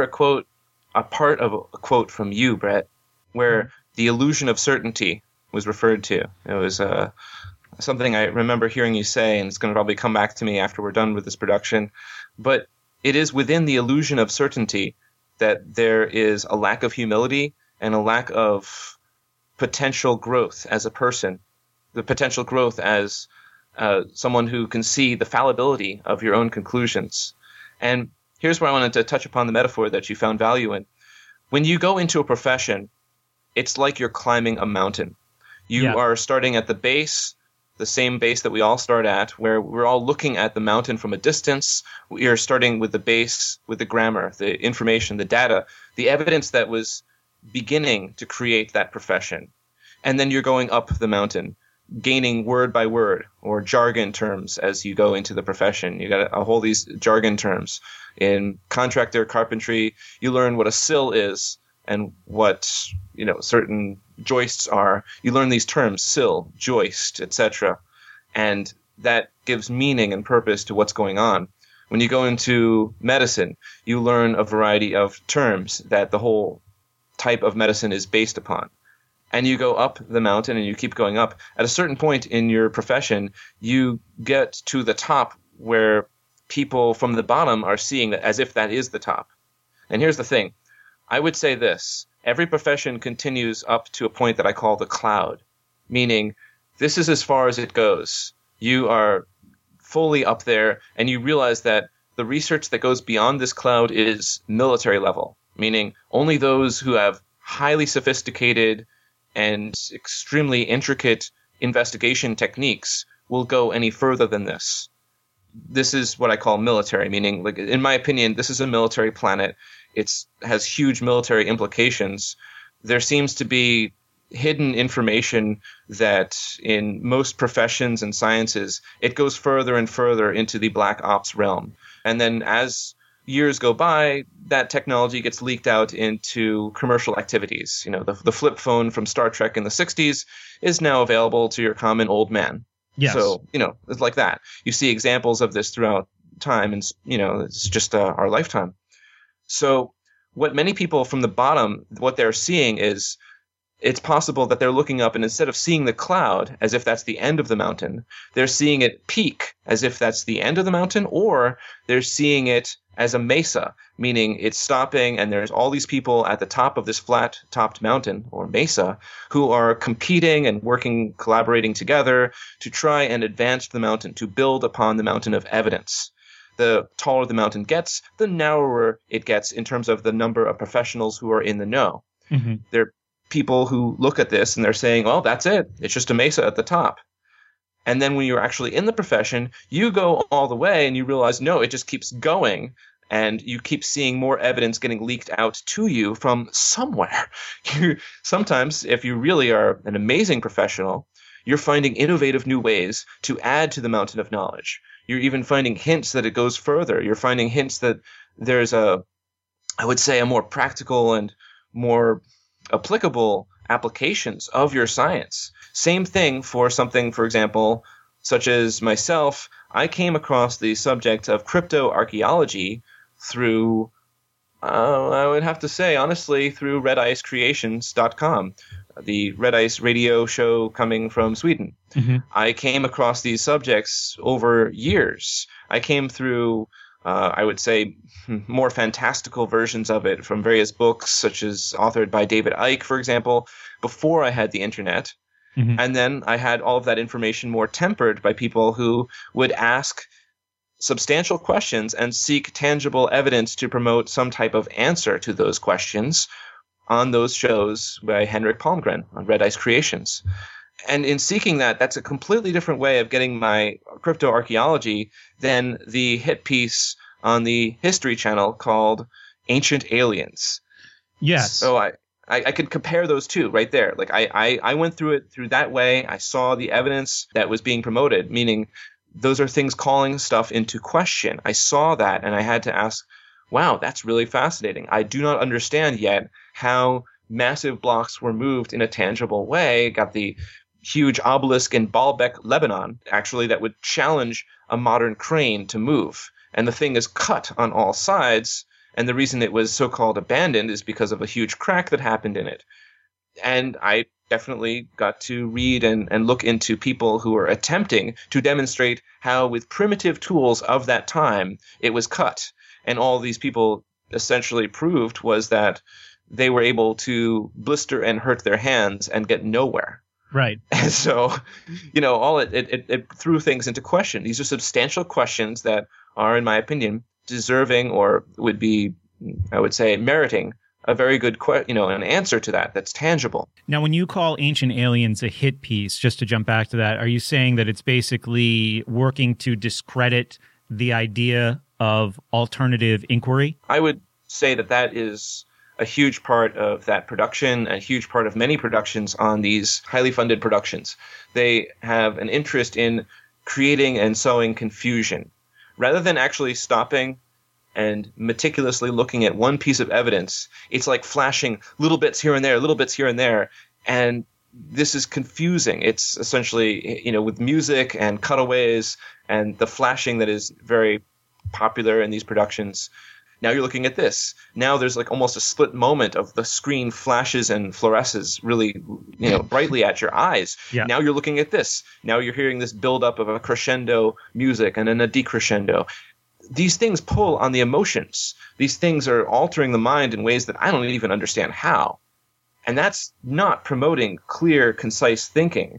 a part of a quote from you, Brett, where the illusion of certainty was referred to. It was something I remember hearing you say, and it's going to probably come back to me after we're done with this production. But it is within the illusion of certainty that there is a lack of humility and a lack of potential growth as a person, the potential growth as someone who can see the fallibility of your own conclusions. And here's where I wanted to touch upon the metaphor that you found value in. When you go into a profession, it's like you're climbing a mountain. You are starting at the base, the same base that we all start at, where we're all looking at the mountain from a distance. We are starting with the base, with the grammar, the information, the data, the evidence that was beginning to create that profession. And then you're going up the mountain, gaining word by word or jargon terms as you go into the profession. You got a whole these jargon terms. In contractor carpentry, you learn what a sill is and what certain joists are. You learn these terms, sill, joist, etc. And that gives meaning and purpose to what's going on. When you go into medicine, you learn a variety of terms that the whole type of medicine is based upon. And you go up the mountain and you keep going up. At a certain point in your profession, you get to the top where people from the bottom are seeing that as if that is the top. And here's the thing. I would say this. Every profession continues up to a point that I call the cloud, meaning this is as far as it goes. You are fully up there, and you realize that the research that goes beyond this cloud is military level, meaning only those who have highly sophisticated and extremely intricate investigation techniques will go any further than this. This is what I call military, meaning, like, in my opinion, this is a military planet. It has huge military implications. There seems to be hidden information that in most professions and sciences, it goes further and further into the black ops realm. And then as years go by, that technology gets leaked out into commercial activities. The flip phone from Star Trek in the 60s is now available to your common old man. Yes. So, it's like that. You see examples of this throughout time, and, it's just our lifetime. So what many people from the bottom, what they're seeing is it's possible that they're looking up and instead of seeing the cloud as if that's the end of the mountain, they're seeing it peak as if that's the end of the mountain, or they're seeing it as a mesa, meaning it's stopping and there's all these people at the top of this flat-topped mountain or mesa who are competing and working, collaborating together to try and advance the mountain, to build upon the mountain of evidence. The taller the mountain gets, the narrower it gets in terms of the number of professionals who are in the know. Mm-hmm. They're people who look at this and they're saying, well, that's it. It's just a mesa at the top. And then when you're actually in the profession, you go all the way and you realize, no, it just keeps going. And you keep seeing more evidence getting leaked out to you from somewhere. Sometimes, if you really are an amazing professional, you're finding innovative new ways to add to the mountain of knowledge. You're even finding hints that it goes further. You're finding hints that there's I would say, a more practical and more applicable applications of your science. Same thing for something, for example, such as myself. I came across the subject of cryptoarchaeology through, I would have to say, honestly, through redicecreations.com, the Red Ice radio show coming from Sweden. Mm-hmm. I came across these subjects over years. I came through I would say, more fantastical versions of it from various books, such as authored by David Icke, for example, before I had the internet. Mm-hmm. And then I had all of that information more tempered by people who would ask substantial questions and seek tangible evidence to promote some type of answer to those questions on those shows by Henrik Palmgren on Red Ice Creations. And in seeking that, that's a completely different way of getting my cryptoarchaeology than the hit piece on the History Channel called Ancient Aliens. Yes. So I could compare those two right there. Like I went through it through that way. I saw the evidence that was being promoted, meaning those are things calling stuff into question. I saw that and I had to ask, wow, that's really fascinating. I do not understand yet how massive blocks were moved in a tangible way. Got the huge obelisk in Baalbek, Lebanon, actually, that would challenge a modern crane to move. And the thing is cut on all sides. And the reason it was so-called abandoned is because of a huge crack that happened in it. And I definitely got to read and look into people who were attempting to demonstrate how, with primitive tools of that time, it was cut. And all these people essentially proved was that they were able to blister and hurt their hands and get nowhere. Right. And so, all it threw things into question. These are substantial questions that are, in my opinion, deserving or would be, I would say, meriting a very good, an answer to that that's tangible. Now, when you call Ancient Aliens a hit piece, just to jump back to that, are you saying that it's basically working to discredit the idea of alternative inquiry? I would say that is a huge part of that production, a huge part of many productions on these highly funded productions. They have an interest in creating and sowing confusion. Rather than actually stopping and meticulously looking at one piece of evidence, it's like flashing little bits here and there, little bits here and there, and this is confusing. It's essentially, with music and cutaways and the flashing that is very popular in these productions. Now you're looking at this. Now there's like almost a split moment of the screen flashes and fluoresces really, brightly at your eyes. Yeah. Now you're looking at this. Now you're hearing this buildup of a crescendo music and then a decrescendo. These things pull on the emotions. These things are altering the mind in ways that I don't even understand how. And that's not promoting clear, concise thinking.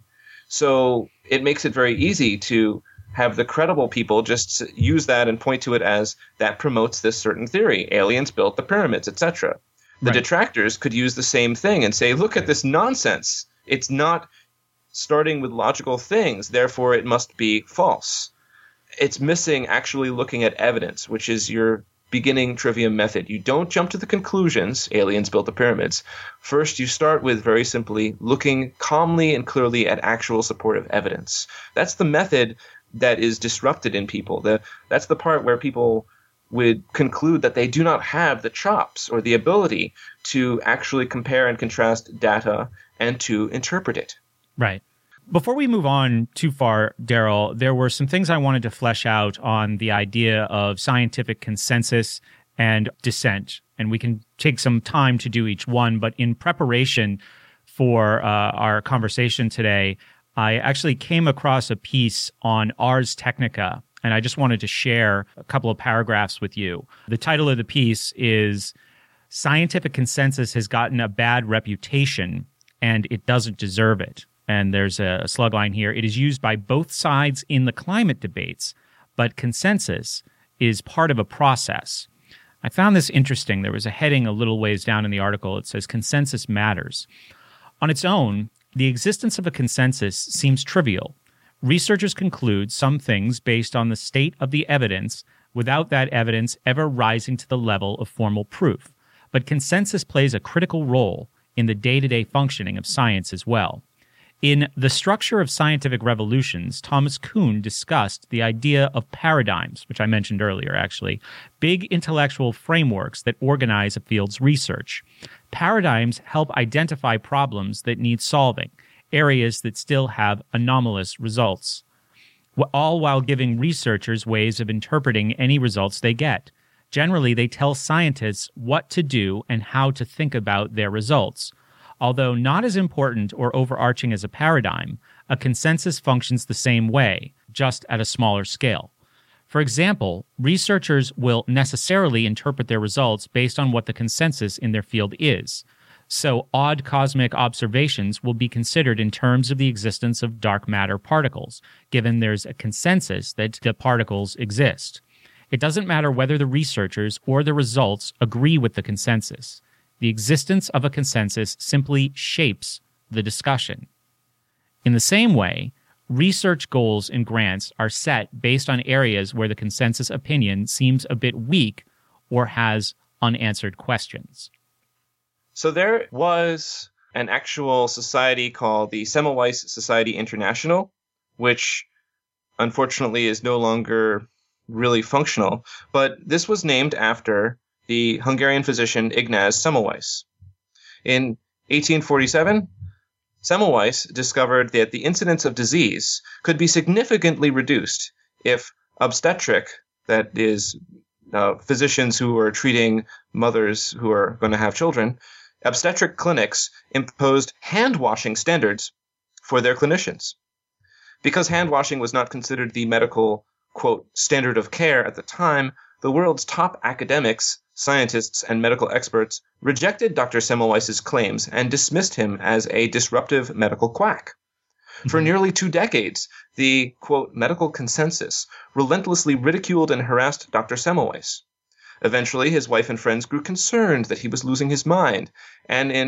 So it makes it very easy to have the credible people just use that and point to it as that promotes this certain theory. Aliens built the pyramids, etc. The detractors could use the same thing and say, look at this nonsense. It's not starting with logical things, therefore it must be false. It's missing actually looking at evidence, which is your beginning trivium method. You don't jump to the conclusions, aliens built the pyramids. First, you start with very simply looking calmly and clearly at actual supportive evidence. That's the method that is disrupted in people. That's the part where people would conclude that they do not have the chops or the ability to actually compare and contrast data and to interpret it. Right. Before we move on too far, Daryl, there were some things I wanted to flesh out on the idea of scientific consensus and dissent. And we can take some time to do each one, but in preparation for our conversation today, I actually came across a piece on Ars Technica, and I just wanted to share a couple of paragraphs with you. The title of the piece is "Scientific Consensus Has Gotten a Bad Reputation, and It Doesn't Deserve It." And there's a slugline here. "It is used by both sides in the climate debates, but consensus is part of a process." I found this interesting. There was a heading a little ways down in the article. It says, "Consensus matters." On its own, the existence of a consensus seems trivial. Researchers conclude some things based on the state of the evidence without that evidence ever rising to the level of formal proof. But consensus plays a critical role in the day-to-day functioning of science as well. In The Structure of Scientific Revolutions, Thomas Kuhn discussed the idea of paradigms, which I mentioned earlier, actually, big intellectual frameworks that organize a field's research. Paradigms help identify problems that need solving, areas that still have anomalous results, all while giving researchers ways of interpreting any results they get. Generally, they tell scientists what to do and how to think about their results. Although not as important or overarching as a paradigm, a consensus functions the same way, just at a smaller scale. For example, researchers will necessarily interpret their results based on what the consensus in their field is. So odd cosmic observations will be considered in terms of the existence of dark matter particles, given there's a consensus that the particles exist. It doesn't matter whether the researchers or the results agree with the consensus. The existence of a consensus simply shapes the discussion. In the same way, research goals and grants are set based on areas where the consensus opinion seems a bit weak or has unanswered questions. So there was an actual society called the Semmelweis Society International, which unfortunately is no longer really functional, but this was named after the Hungarian physician Ignaz Semmelweis. In 1847, Semmelweis discovered that the incidence of disease could be significantly reduced if obstetric, that is, physicians who are treating mothers who are going to have children, obstetric clinics imposed hand-washing standards for their clinicians. Because hand-washing was not considered the medical, quote, standard of care at the time, the world's top academics, scientists, and medical experts rejected Dr. Semmelweis's claims and dismissed him as a disruptive medical quack. For nearly 2 decades, the, quote, medical consensus relentlessly ridiculed and harassed Dr. Semmelweis. Eventually, his wife and friends grew concerned that he was losing his mind, and in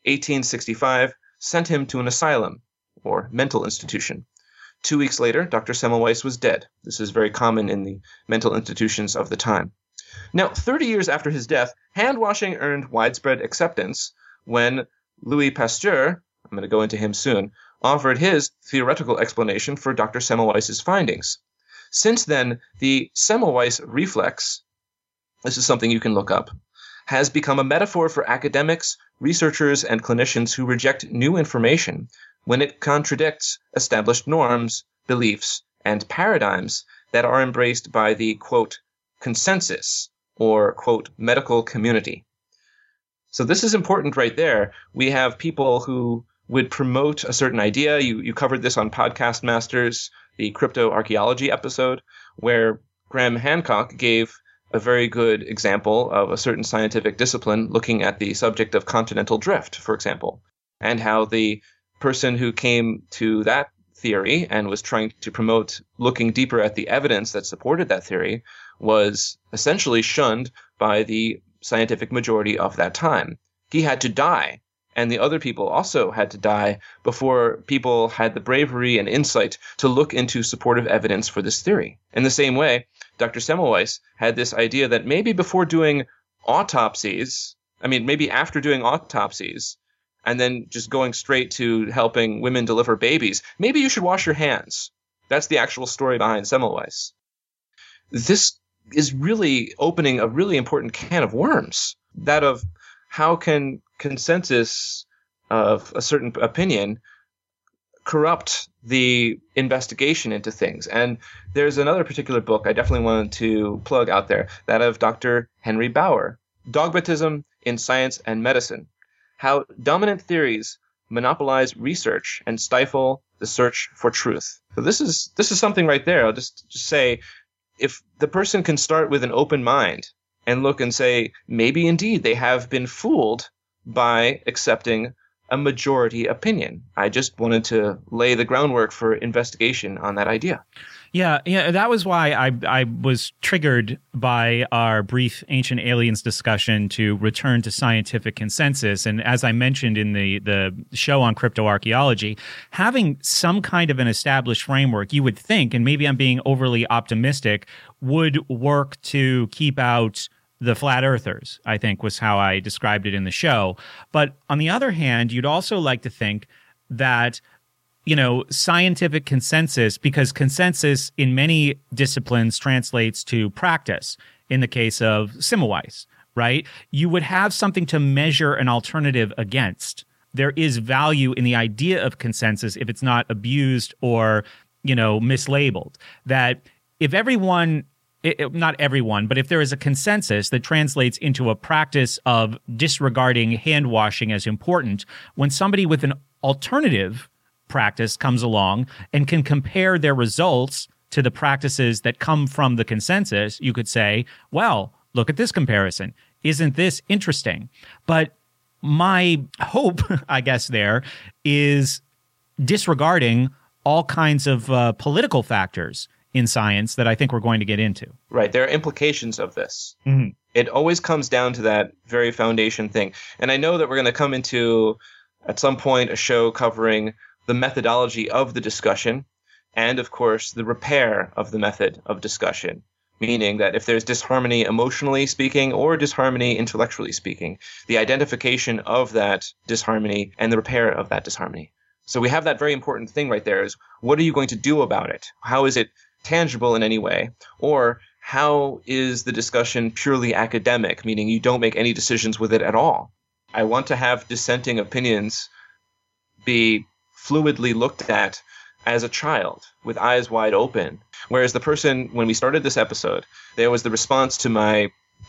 1865 sent him to an asylum, or mental institution. 2 weeks later, Dr. Semmelweis was dead. This is very common in the mental institutions of the time. Now, 30 years after his death, hand-washing earned widespread acceptance when Louis Pasteur, I'm going to go into him soon, offered his theoretical explanation for Dr. Semmelweis's findings. Since then, the Semmelweis reflex, this is something you can look up, has become a metaphor for academics, researchers, and clinicians who reject new information when it contradicts established norms, beliefs, and paradigms that are embraced by the, quote, consensus, or, quote, medical community. So this is important right there. We have people who would promote a certain idea. You covered this on Podcast Masters, the crypto archaeology episode, where Graham Hancock gave a very good example of a certain scientific discipline looking at the subject of continental drift, for example, and how the person who came to that theory and was trying to promote looking deeper at the evidence that supported that theory was essentially shunned by the scientific majority of that time. He had to die, and the other people also had to die before people had the bravery and insight to look into supportive evidence for this theory. In the same way, Dr. Semmelweis had this idea that maybe before doing autopsies, maybe after doing autopsies, and then just going straight to helping women deliver babies, maybe you should wash your hands. That's the actual story behind Semmelweis. This is really opening a really important can of worms, that of how can consensus of a certain opinion corrupt the investigation into things. And there's another particular book I definitely wanted to plug out there, that of Dr. Henry Bauer, Dogmatism in Science and Medicine: How Dominant Theories monopolize research and stifle the search for truth. So this is something right there. I'll just say, if the person can start with an open mind and look and say, maybe indeed they have been fooled by accepting a majority opinion. I just wanted to lay the groundwork for investigation on that idea. Yeah, that was why I was triggered by our brief Ancient Aliens discussion to return to scientific consensus. And as I mentioned in the show on cryptoarchaeology, having some kind of an established framework, you would think, and maybe I'm being overly optimistic, would work to keep out the flat earthers, I think was how I described it in the show. But on the other hand, you'd also like to think that, scientific consensus, because consensus in many disciplines translates to practice in the case of Semmelweis, right? You would have something to measure an alternative against. There is value in the idea of consensus if it's not abused or, mislabeled. That if everyone... not everyone, but if there is a consensus that translates into a practice of disregarding hand washing as important, when somebody with an alternative practice comes along and can compare their results to the practices that come from the consensus, you could say, well, look at this comparison. Isn't this interesting? But my hope, I guess, there is disregarding all kinds of political factors in science that I think we're going to get into. Right. There are implications of this. Mm-hmm. It always comes down to that very foundation thing. And I know that we're going to come into, at some point, a show covering the methodology of the discussion and, of course, the repair of the method of discussion, meaning that if there's disharmony emotionally speaking or disharmony intellectually speaking, the identification of that disharmony and the repair of that disharmony. So we have that very important thing right there is, what are you going to do about it? How is it tangible in any way? Or how is the discussion purely academic, meaning you don't make any decisions with it at all? I want to have dissenting opinions be fluidly looked at as a child with eyes wide open. Whereas the person, when we started this episode, there was the response to my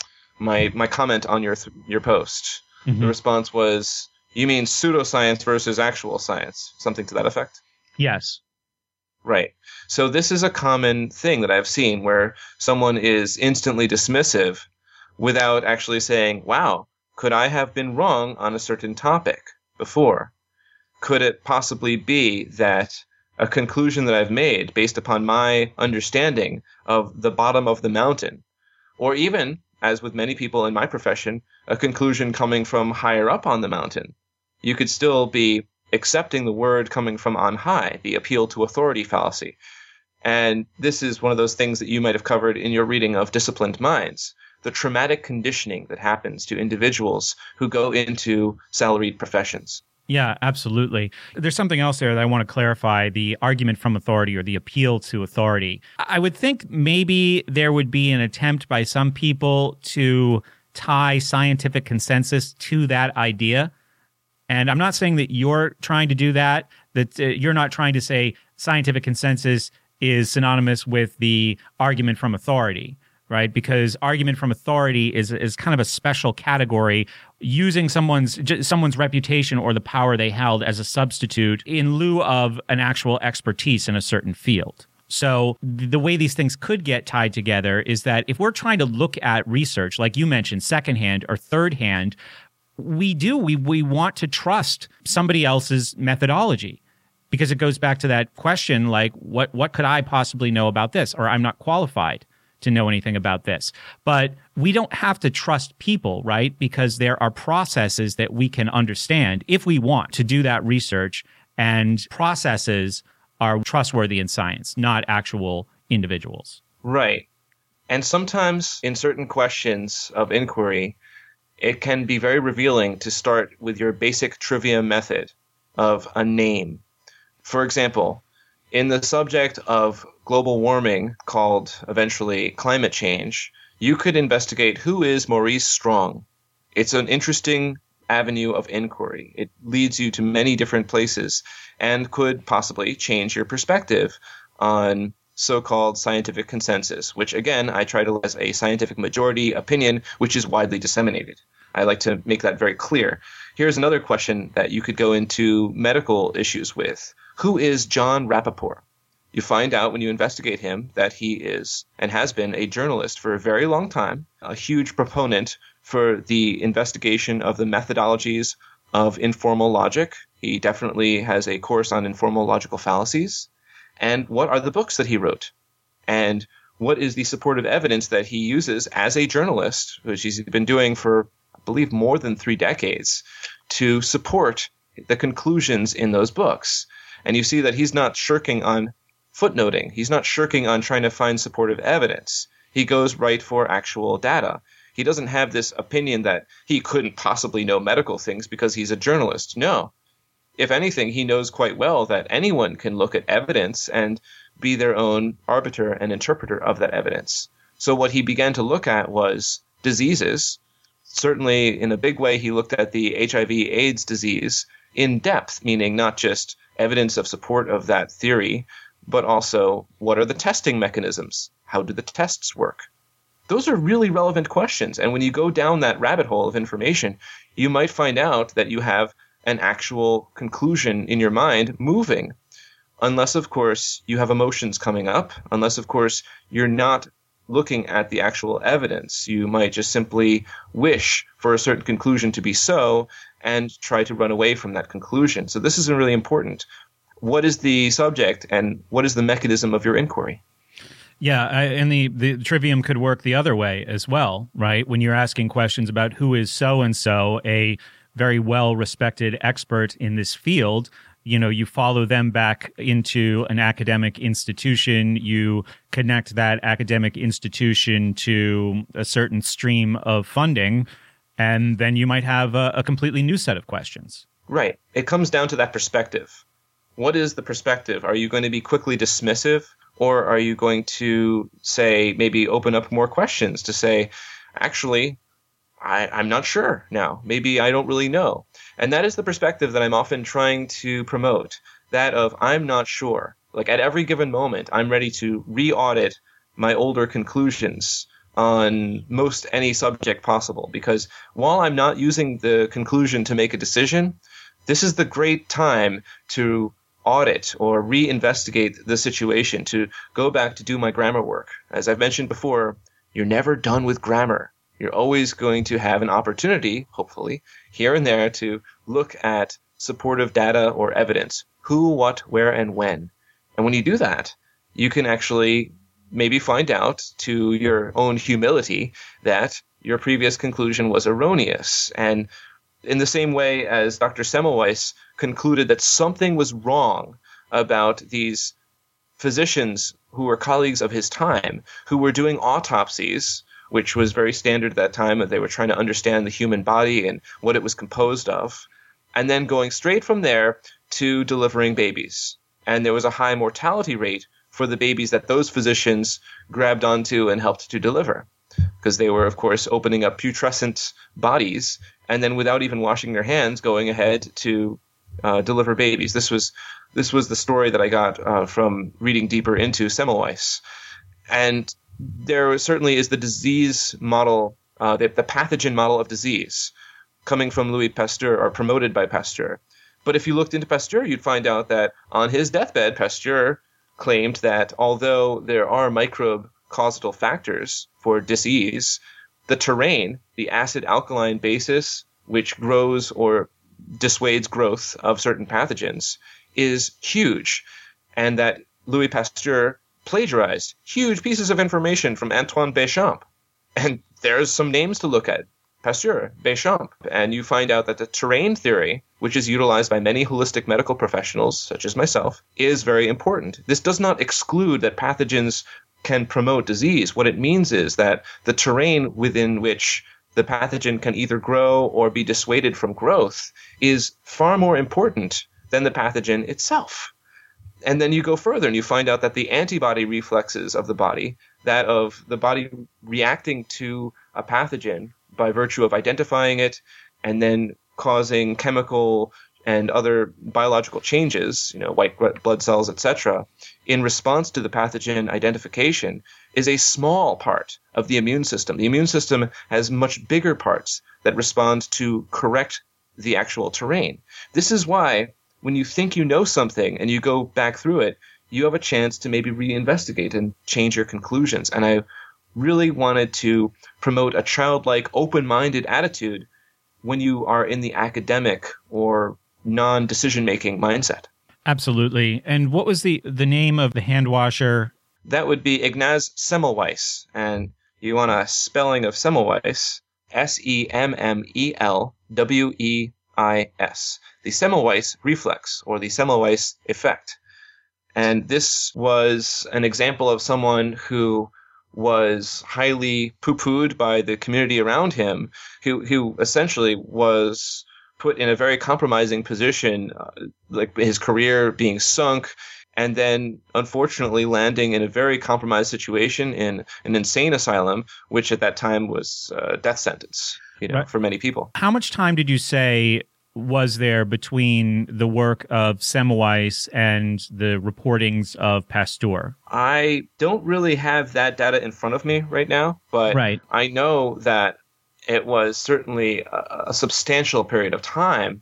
comment on your post. Mm-hmm. The response was, you mean pseudoscience versus actual science, something to that effect? Yes. Right. So this is a common thing that I've seen where someone is instantly dismissive without actually saying, wow, could I have been wrong on a certain topic before? Could it possibly be that a conclusion that I've made based upon my understanding of the bottom of the mountain, or even, as with many people in my profession, a conclusion coming from higher up on the mountain, you could still be accepting the word coming from on high, the appeal to authority fallacy. And this is one of those things that you might have covered in your reading of Disciplined Minds, the traumatic conditioning that happens to individuals who go into salaried professions. Yeah, absolutely. There's something else there that I want to clarify, the argument from authority or the appeal to authority. I would think maybe there would be an attempt by some people to tie scientific consensus to that idea. And I'm not saying that you're trying to do that, that you're not trying to say scientific consensus is synonymous with the argument from authority, right? Because argument from authority is kind of a special category, using someone's reputation or the power they held as a substitute in lieu of an actual expertise in a certain field. So the way these things could get tied together is that if we're trying to look at research, like you mentioned, secondhand or third hand, we want to trust somebody else's methodology, because it goes back to that question, like, what could I possibly know about this? Or I'm not qualified to know anything about this. But we don't have to trust people, right? Because there are processes that we can understand if we want to do that research, and processes are trustworthy in science, not actual individuals. Right. And sometimes in certain questions of inquiry, it can be very revealing to start with your basic trivia method of a name. For example, in the subject of global warming, called eventually climate change, you could investigate who is Maurice Strong. It's an interesting avenue of inquiry. It leads you to many different places and could possibly change your perspective on so-called scientific consensus, which again, I try to as a scientific majority opinion, which is widely disseminated. I like to make that very clear. Here's another question that you could go into medical issues with. Who is Jon Rappoport? You find out when you investigate him that he is and has been a journalist for a very long time, a huge proponent for the investigation of the methodologies of informal logic. He definitely has a course on informal logical fallacies. And what are the books that he wrote? And what is the supportive evidence that he uses as a journalist, which he's been doing for, I believe, more than 3 decades, to support the conclusions in those books? And you see that he's not shirking on footnoting. He's not shirking on trying to find supportive evidence. He goes right for actual data. He doesn't have this opinion that he couldn't possibly know medical things because he's a journalist. No. If anything, he knows quite well that anyone can look at evidence and be their own arbiter and interpreter of that evidence. So what he began to look at was diseases. Certainly, in a big way, he looked at the HIV/AIDS disease in depth, meaning not just evidence of support of that theory, but also what are the testing mechanisms? How do the tests work? Those are really relevant questions. And when you go down that rabbit hole of information, you might find out that you have an actual conclusion in your mind moving. Unless, of course, you have emotions coming up, unless, of course, you're not looking at the actual evidence. You might just simply wish for a certain conclusion to be so and try to run away from that conclusion. So this is really important. What is the subject and what is the mechanism of your inquiry? Yeah, and the trivium could work the other way as well, right? When you're asking questions about who is so-and-so, a very well-respected expert in this field, you know, you follow them back into an academic institution, you connect that academic institution to a certain stream of funding, and then you might have a completely new set of questions. Right. It comes down to that perspective. What is the perspective? Are you going to be quickly dismissive, or are you going to say, maybe open up more questions to say, actually, I'm not sure now. Maybe I don't really know. And that is the perspective that I'm often trying to promote, that of I'm not sure. Like at every given moment, I'm ready to re-audit my older conclusions on most any subject possible. Because while I'm not using the conclusion to make a decision, this is the great time to audit or reinvestigate the situation, to go back to do my grammar work. As I've mentioned before, you're never done with grammar. You're always going to have an opportunity, hopefully, here and there to look at supportive data or evidence. Who, what, where, and when. And when you do that, you can actually maybe find out to your own humility that your previous conclusion was erroneous. And in the same way as Dr. Semmelweis concluded that something was wrong about these physicians who were colleagues of his time, who were doing autopsies, which was very standard at that time, that they were trying to understand the human body and what it was composed of, and then going straight from there to delivering babies. And there was a high mortality rate for the babies that those physicians grabbed onto and helped to deliver, because they were, of course, opening up putrescent bodies and then without even washing their hands going ahead to deliver babies. This was the story that I got from reading deeper into Semmelweis. And there certainly is the disease model, the pathogen model of disease coming from Louis Pasteur or promoted by Pasteur. But if you looked into Pasteur, you'd find out that on his deathbed, Pasteur claimed that although there are microbe causal factors for disease, the terrain, the acid-alkaline basis, which grows or dissuades growth of certain pathogens, is huge. And that Louis Pasteur plagiarized huge pieces of information from Antoine Béchamp. And there's some names to look at. Pasteur, Béchamp. And you find out that the terrain theory, which is utilized by many holistic medical professionals, such as myself, is very important. This does not exclude that pathogens can promote disease. What it means is that the terrain within which the pathogen can either grow or be dissuaded from growth is far more important than the pathogen itself. And then you go further and you find out that the antibody reflexes of the body, that of the body reacting to a pathogen by virtue of identifying it and then causing chemical and other biological changes, white blood cells, etc., in response to the pathogen identification is a small part of the immune system. The immune system has much bigger parts that respond to correct the actual terrain. This is why when you think you know something and you go back through it, you have a chance to maybe reinvestigate and change your conclusions. And I really wanted to promote a childlike, open-minded attitude when you are in the academic or non-decision-making mindset. Absolutely. And what was the name of the hand washer? That would be Ignaz Semmelweis. And you want a spelling of Semmelweis, Semmelweis, the Semmelweis reflex, or the Semmelweis effect. And this was an example of someone who was highly poo-pooed by the community around him, who essentially was put in a very compromising position, like his career being sunk, and then unfortunately landing in a very compromised situation in an insane asylum, which at that time was a death sentence, Right. for many people. How much time did you say was there between the work of Semmelweis and the reportings of Pasteur? I don't really have that data in front of me right now, but Right. I know that it was certainly a substantial period of time.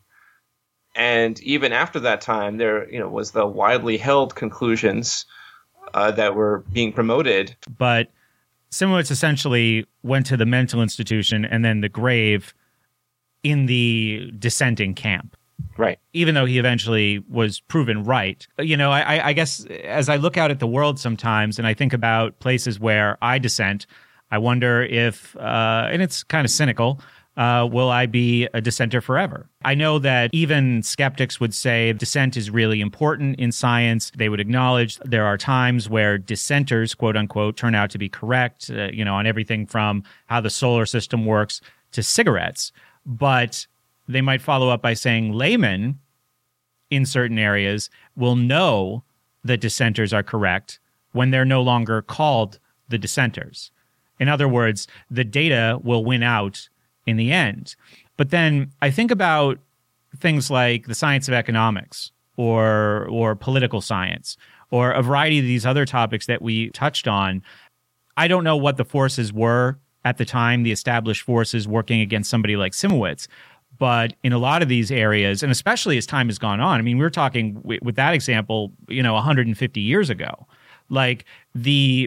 And even after that time, there was the widely held conclusions that were being promoted. But Semmelweis essentially went to the mental institution and then the grave in the dissenting camp. Right. Even though he eventually was proven right. I guess as I look out at the world sometimes and I think about places where I dissent, I wonder if, and it's kind of cynical, will I be a dissenter forever? I know that even skeptics would say dissent is really important in science. They would acknowledge there are times where dissenters, quote unquote, turn out to be correct, on everything from how the solar system works to cigarettes. But they might follow up by saying laymen in certain areas will know that dissenters are correct when they're no longer called the dissenters. In other words, the data will win out in the end. But then I think about things like the science of economics or political science or a variety of these other topics that we touched on. I don't know what the forces were at the time, the established forces working against somebody like Semmelweis. But in a lot of these areas, and especially as time has gone on, I mean, we're talking with that example, 150 years ago, like the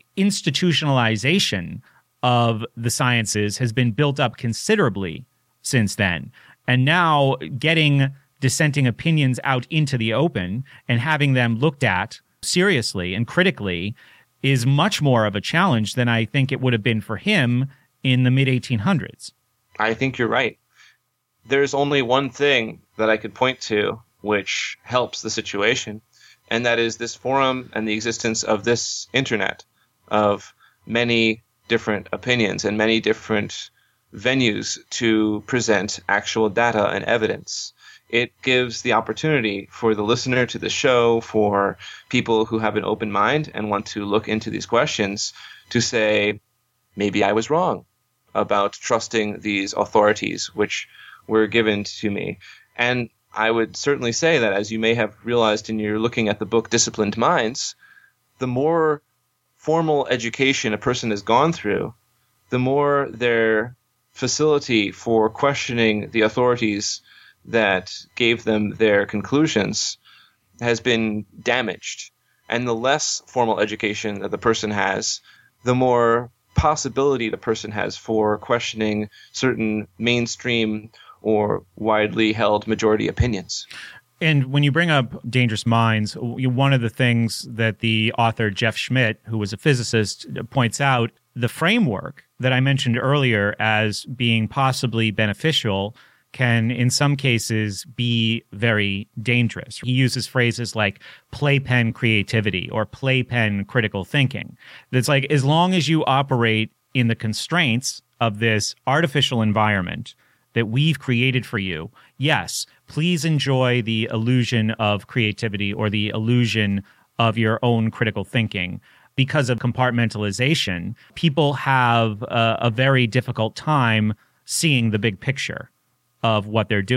institutionalization of the sciences has been built up considerably since then. And now getting dissenting opinions out into the open and having them looked at seriously and critically is much more of a challenge than I think it would have been for him in the mid-1800s. I think you're right. There's only one thing that I could point to which helps the situation, and that is this forum and the existence of this internet of many different opinions and many different venues to present actual data and evidence. It gives the opportunity for the listener to the show, for people who have an open mind and want to look into these questions, to say, maybe I was wrong about trusting these authorities which were given to me. And I would certainly say that, as you may have realized in your looking at the book Disciplined Minds, the more formal education a person has gone through, the more their facility for questioning the authorities that gave them their conclusions has been damaged. And the less formal education that the person has, the more possibility the person has for questioning certain mainstream or widely held majority opinions. And when you bring up Dangerous Minds, one of the things that the author Jeff Schmidt, who was a physicist, points out, the framework that I mentioned earlier as being possibly beneficial can, in some cases, be very dangerous. He uses phrases like playpen creativity or playpen critical thinking. That's like, as long as you operate in the constraints of this artificial environment that we've created for you, yes, please enjoy the illusion of creativity or the illusion of your own critical thinking. Because of compartmentalization, people have a very difficult time seeing the big picture of what they're doing,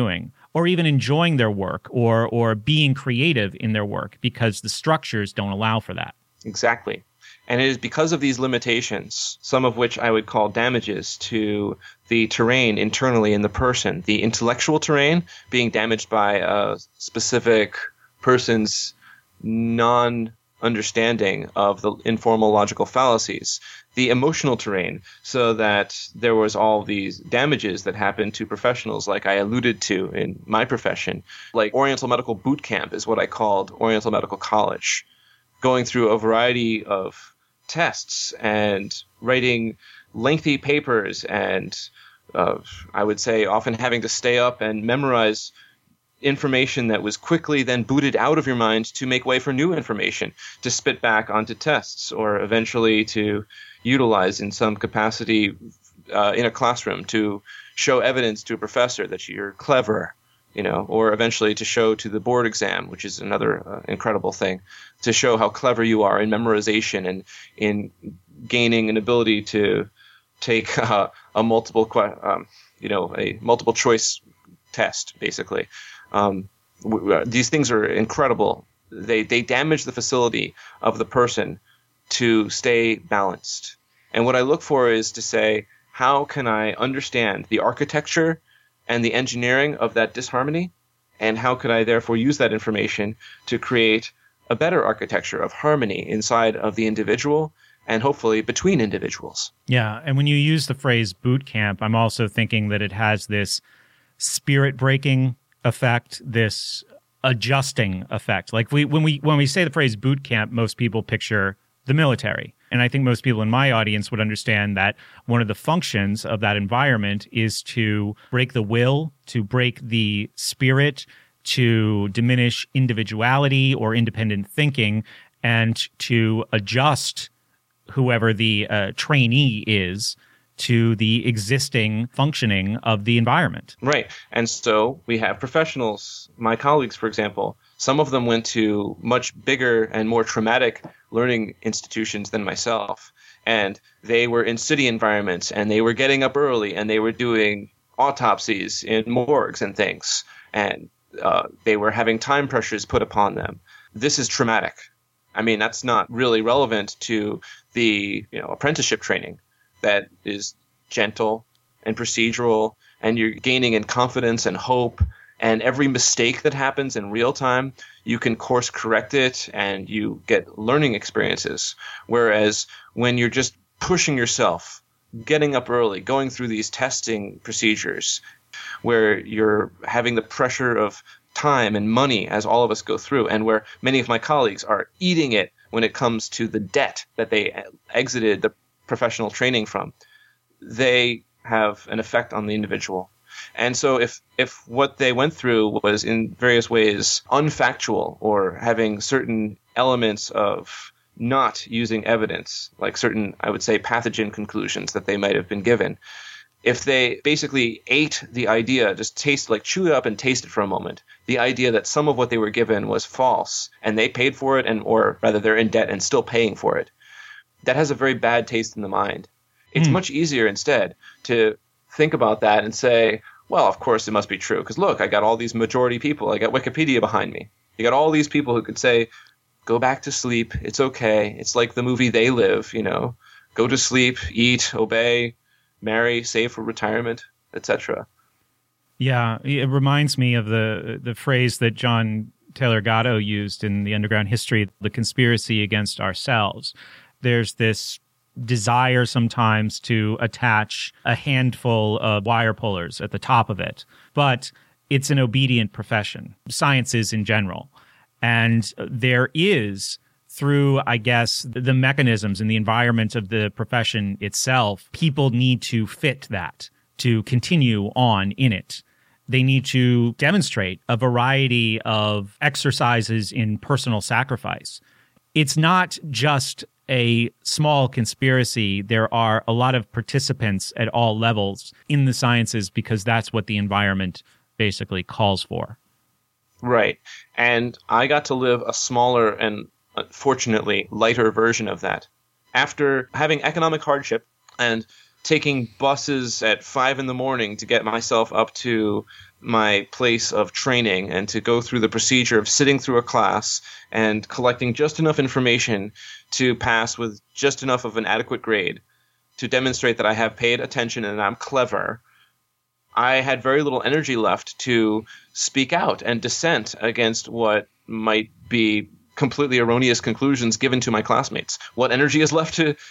or even enjoying their work or being creative in their work because the structures don't allow for that. Exactly. And it is because of these limitations, some of which I would call damages to the terrain internally in the person, the intellectual terrain being damaged by a specific person's non-understanding of the informal logical fallacies, the emotional terrain, so that there was all these damages that happened to professionals like I alluded to in my profession, like Oriental Medical Boot Camp is what I called Oriental Medical College, going through a variety of tests and writing lengthy papers and I would say often having to stay up and memorize information that was quickly then booted out of your mind to make way for new information to spit back onto tests or eventually to utilize in some capacity in a classroom to show evidence to a professor that you're clever, or eventually to show to the board exam, which is another incredible thing, to show how clever you are in memorization and in gaining an ability to take a multiple choice test, basically. These things are incredible. They damage the facility of the person to stay balanced. And what I look for is to say, how can I understand the architecture and the engineering of that disharmony? And how could I therefore use that information to create a better architecture of harmony inside of the individual and hopefully between individuals? Yeah. And when you use the phrase boot camp, I'm also thinking that it has this spirit breaking effect, this adjusting effect. Like when we say the phrase boot camp, most people picture the military. And I think most people in my audience would understand that one of the functions of that environment is to break the will, to break the spirit, to diminish individuality or independent thinking, and to adjust whoever the trainee is to the existing functioning of the environment. Right. And so we have professionals, my colleagues, for example, some of them went to much bigger and more traumatic learning institutions than myself. And they were in city environments and they were getting up early and they were doing autopsies in morgues and things. And they were having time pressures put upon them. This is traumatic. I mean, that's not really relevant to the apprenticeship training that is gentle and procedural, and you're gaining in confidence and hope, and every mistake that happens in real time, you can course correct it and you get learning experiences. Whereas when you're just pushing yourself, getting up early, going through these testing procedures, where you're having the pressure of time and money as all of us go through, and where many of my colleagues are eating it when it comes to the debt that they exited the professional training from, they have an effect on the individual. And so if what they went through was in various ways unfactual or having certain elements of not using evidence, like certain, I would say, pathogen conclusions that they might have been given, if they basically ate the idea, just chew it up and taste it for a moment, the idea that some of what they were given was false and they paid for it, or rather they're in debt and still paying for it, that has a very bad taste in the mind. It's much easier instead to think about that and say, well, of course it must be true. Because look, I got all these majority people. I got Wikipedia behind me. You got all these people who could say, go back to sleep. It's okay. It's like the movie They Live, go to sleep, eat, obey, marry, save for retirement, etc. Yeah, it reminds me of the phrase that John Taylor Gatto used in The Underground History, the conspiracy against ourselves. There's this desire sometimes to attach a handful of wire pullers at the top of it, but it's an obedient profession, science is in general. And there is, through, I guess, the mechanisms and the environment of the profession itself, people need to fit that to continue on in it. They need to demonstrate a variety of exercises in personal sacrifice. It's not just a small conspiracy. There are a lot of participants at all levels in the sciences because that's what the environment basically calls for. Right. And I got to live a smaller and, fortunately, lighter version of that. After having economic hardship and taking buses at 5 a.m. to get myself up to my place of training and to go through the procedure of sitting through a class and collecting just enough information to pass with just enough of an adequate grade to demonstrate that I have paid attention and I'm clever, I had very little energy left to speak out and dissent against what might be completely erroneous conclusions given to my classmates. What energy is left to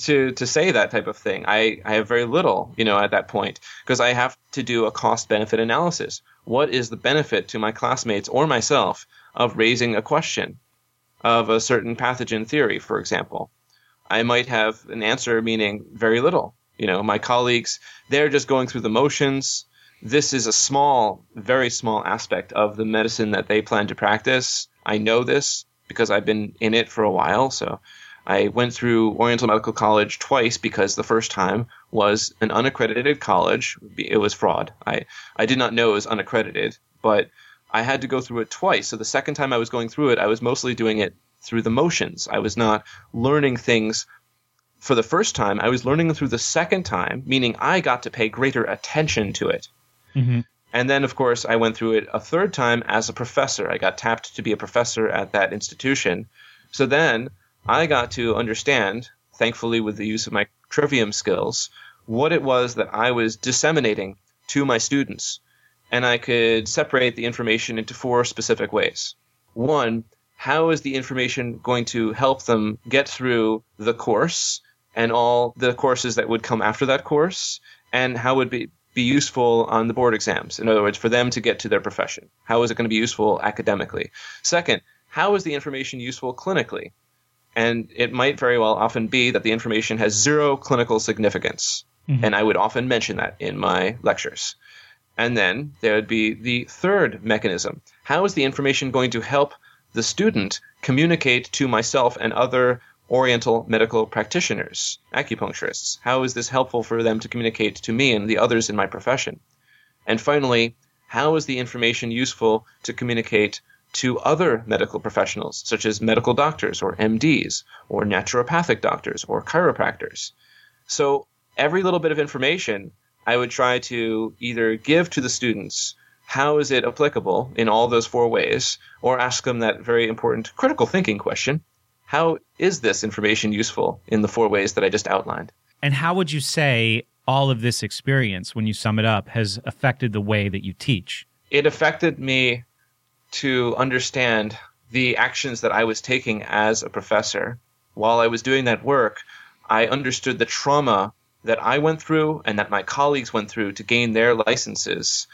say that type of thing? I have very little, at that point, because I have to do a cost-benefit analysis. What is the benefit to my classmates or myself of raising a question of a certain pathogen theory, for example? I might have an answer meaning very little. My colleagues, they're just going through the motions. This is a small, very small aspect of the medicine that they plan to practice. I know this because I've been in it for a while, so I went through Oriental Medical College twice because the first time was an unaccredited college. It was fraud. I did not know it was unaccredited, but I had to go through it twice. So the second time I was going through it, I was mostly doing it through the motions. I was not learning things for the first time. I was learning them through the second time, meaning I got to pay greater attention to it. Mm-hmm. And then, of course, I went through it a third time as a professor. I got tapped to be a professor at that institution. So then I got to understand, thankfully with the use of my trivium skills, what it was that I was disseminating to my students. And I could separate the information into 4 specific ways. 1, how is the information going to help them get through the course and all the courses that would come after that course? And how would it be useful on the board exams? In other words, for them to get to their profession. How is it going to be useful academically? 2nd, how is the information useful clinically? And it might very well often be that the information has 0 clinical significance. Mm-hmm. And I would often mention that in my lectures. And then there would be the 3rd mechanism. How is the information going to help the student communicate to myself and other Oriental medical practitioners, acupuncturists? How is this helpful for them to communicate to me and the others in my profession? And finally, how is the information useful to communicate to other medical professionals, such as medical doctors or MDs or naturopathic doctors or chiropractors? So every little bit of information I would try to either give to the students, how is it applicable in all those 4 ways, or ask them that very important critical thinking question, how is this information useful in the 4 ways that I just outlined? And how would you say all of this experience, when you sum it up, has affected the way that you teach? It affected me to understand the actions that I was taking as a professor. While I was doing that work, I understood the trauma that I went through and that my colleagues went through to gain their licenses.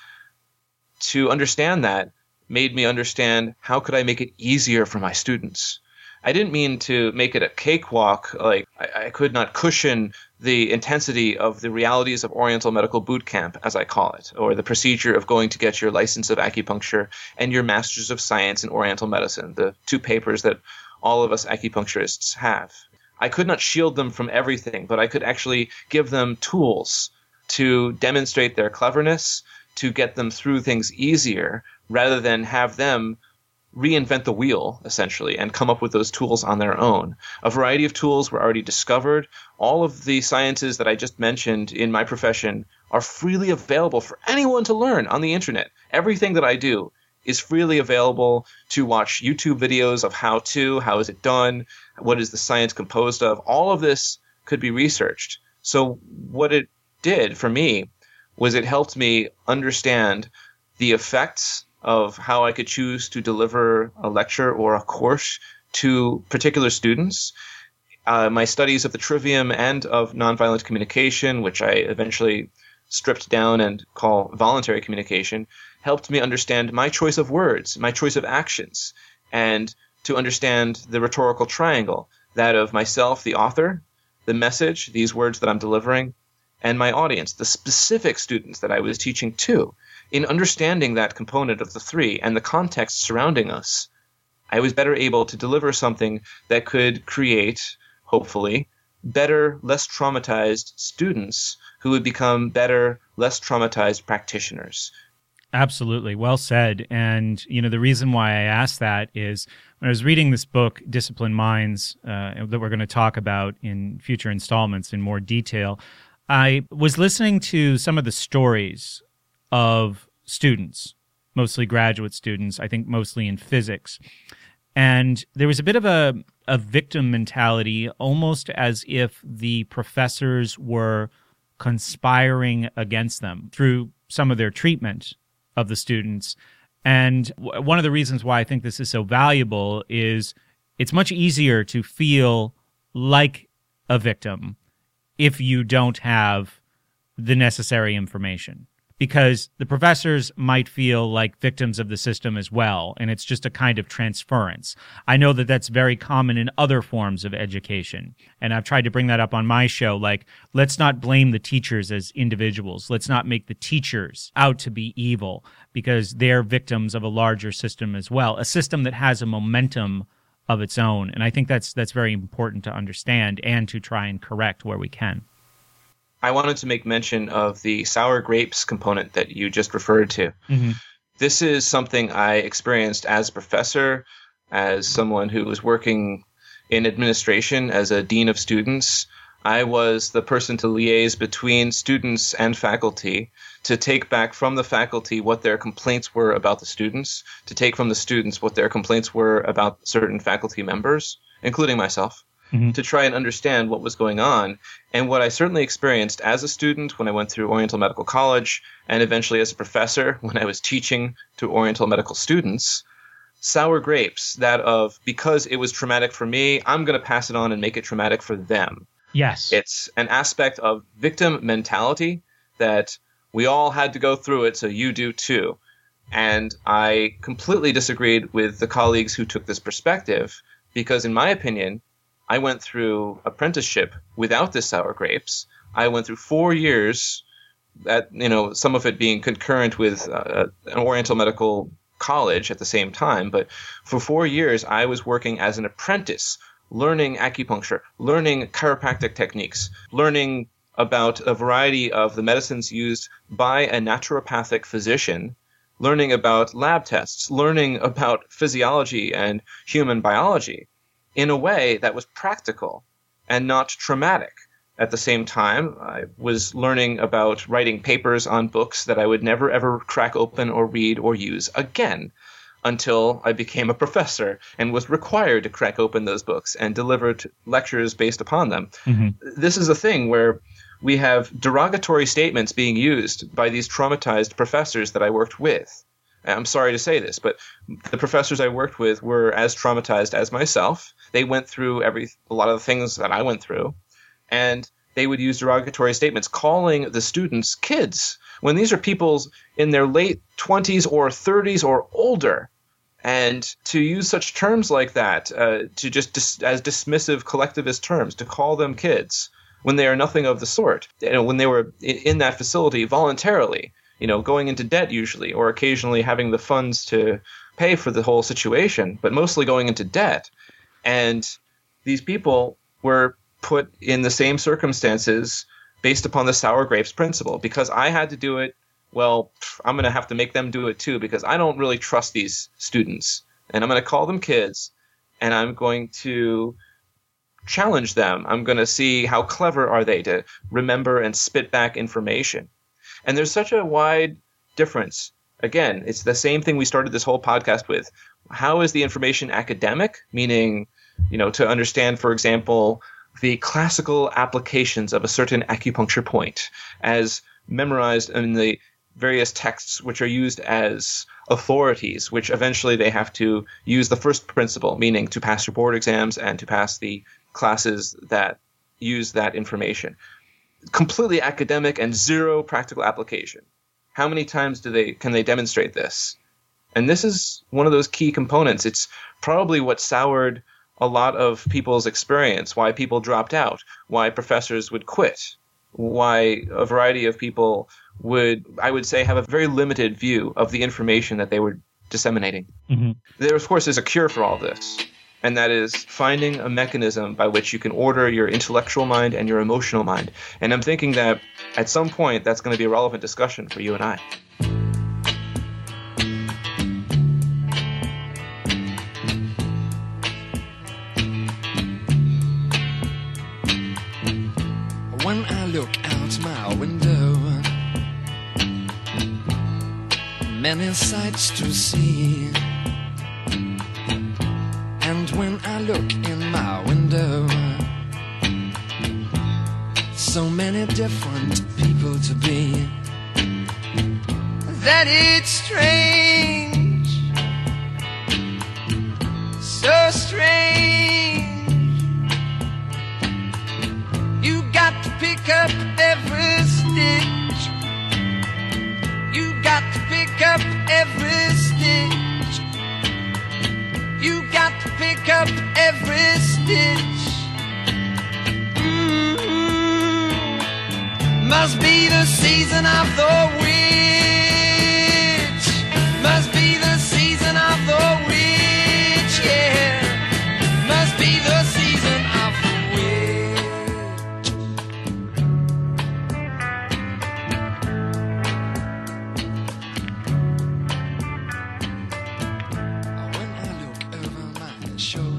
To understand that made me understand how could I make it easier for my students. I didn't mean to make it a cakewalk, like I could not cushion the intensity of the realities of Oriental Medical Boot Camp, as I call it, or the procedure of going to get your license of acupuncture and your Masters of Science in Oriental Medicine, the 2 papers that all of us acupuncturists have. I could not shield them from everything, but I could actually give them tools to demonstrate their cleverness, to get them through things easier, rather than have them reinvent the wheel, essentially, and come up with those tools on their own. A variety of tools were already discovered. All of the sciences that I just mentioned in my profession are freely available for anyone to learn on the internet. Everything that I do is freely available to watch YouTube videos of how is it done, what is the science composed of. All of this could be researched. So what it did for me was it helped me understand the effects of how I could choose to deliver a lecture or a course to particular students. My studies of the trivium and of nonviolent communication, which I eventually stripped down and call voluntary communication, helped me understand my choice of words, my choice of actions, and to understand the rhetorical triangle, that of myself, the author, the message, these words that I'm delivering, and my audience, the specific students that I was teaching to. In understanding that component of the 3 and the context surrounding us, I was better able to deliver something that could create, hopefully, better, less traumatized students who would become better, less traumatized practitioners. Absolutely. Well said. And, the reason why I asked that is when I was reading this book, Disciplined Minds, that we're going to talk about in future installments in more detail, I was listening to some of the stories of students, mostly graduate students, I think mostly in physics. And there was a bit of a victim mentality, almost as if the professors were conspiring against them through some of their treatment of the students. And one of the reasons why I think this is so valuable is it's much easier to feel like a victim if you don't have the necessary information, because the professors might feel like victims of the system as well, and it's just a kind of transference. I know that that's very common in other forms of education, and I've tried to bring that up on my show, like, let's not blame the teachers as individuals. Let's not make the teachers out to be evil, because they're victims of a larger system as well, a system that has a momentum of its own. And I think that's very important to understand and to try and correct where we can. I wanted to make mention of the sour grapes component that you just referred to. Mm-hmm. This is something I experienced as a professor, as someone who was working in administration, as a dean of students. I was the person to liaise between students and faculty, to take back from the faculty what their complaints were about the students, to take from the students what their complaints were about certain faculty members, including myself, to try and understand what was going on. And what I certainly experienced as a student when I went through Oriental Medical College, and eventually as a professor when I was teaching to Oriental medical students, sour grapes, that of, because it was traumatic for me, I'm going to pass it on and make it traumatic for them. Yes. It's an aspect of victim mentality that we all had to go through it, so you do too. And I completely disagreed with the colleagues who took this perspective, because in my opinion, I went through apprenticeship without this sour grapes. I went through 4 years, some of it being concurrent with an Oriental Medical College at the same time. But for 4 years, I was working as an apprentice, learning acupuncture, learning chiropractic techniques, learning about a variety of the medicines used by a naturopathic physician, learning about lab tests, learning about physiology and human biology in a way that was practical and not traumatic. At the same time, I was learning about writing papers on books that I would never ever crack open or read or use again, until I became a professor and was required to crack open those books and deliver lectures based upon them. Mm-hmm. This is a thing where we have derogatory statements being used by these traumatized professors that I worked with. I'm sorry to say this, but the professors I worked with were as traumatized as myself. They went through a lot of the things that I went through, and they would use derogatory statements, calling the students kids, when these are people in their late 20s or 30s or older. And to use such terms like that, to just as dismissive collectivist terms, to call them kids when they are nothing of the sort, when they were in that facility voluntarily, going into debt usually, or occasionally having the funds to pay for the whole situation, but mostly going into debt. And these people were put in the same circumstances based upon the sour grapes principle. Because I had to do it, well, I'm going to have to make them do it too, because I don't really trust these students. And I'm going to call them kids, and I'm going to challenge them. I'm going to see how clever are they to remember and spit back information. And there's such a wide difference. Again, it's the same thing we started this whole podcast with. How is the information academic? Meaning, to understand, for example, the classical applications of a certain acupuncture point as memorized in the various texts which are used as authorities, which eventually they have to use the first principle, meaning to pass your board exams and to pass the classes that use that information. Completely academic and zero practical application. How many times can they demonstrate this? And this is one of those key components. It's probably what soured a lot of people's experience, why people dropped out, why professors would quit, why a variety of people would, I would say, have a very limited view of the information that they were disseminating. Mm-hmm. There, of course, is a cure for all this, and that is finding a mechanism by which you can order your intellectual mind and your emotional mind. And I'm thinking that at some point that's going to be a relevant discussion for you and I. When I look out at my window, many sights to see. And when I look in my window, so many different people to be, that it's strange, so strange. You got to pick up every stitch. You got to pick up every stitch. You got to pick up every stitch. Must be the season of the witch. Must be the season of the witch, yeah. Must be the season of the witch. When I look over my shoulder,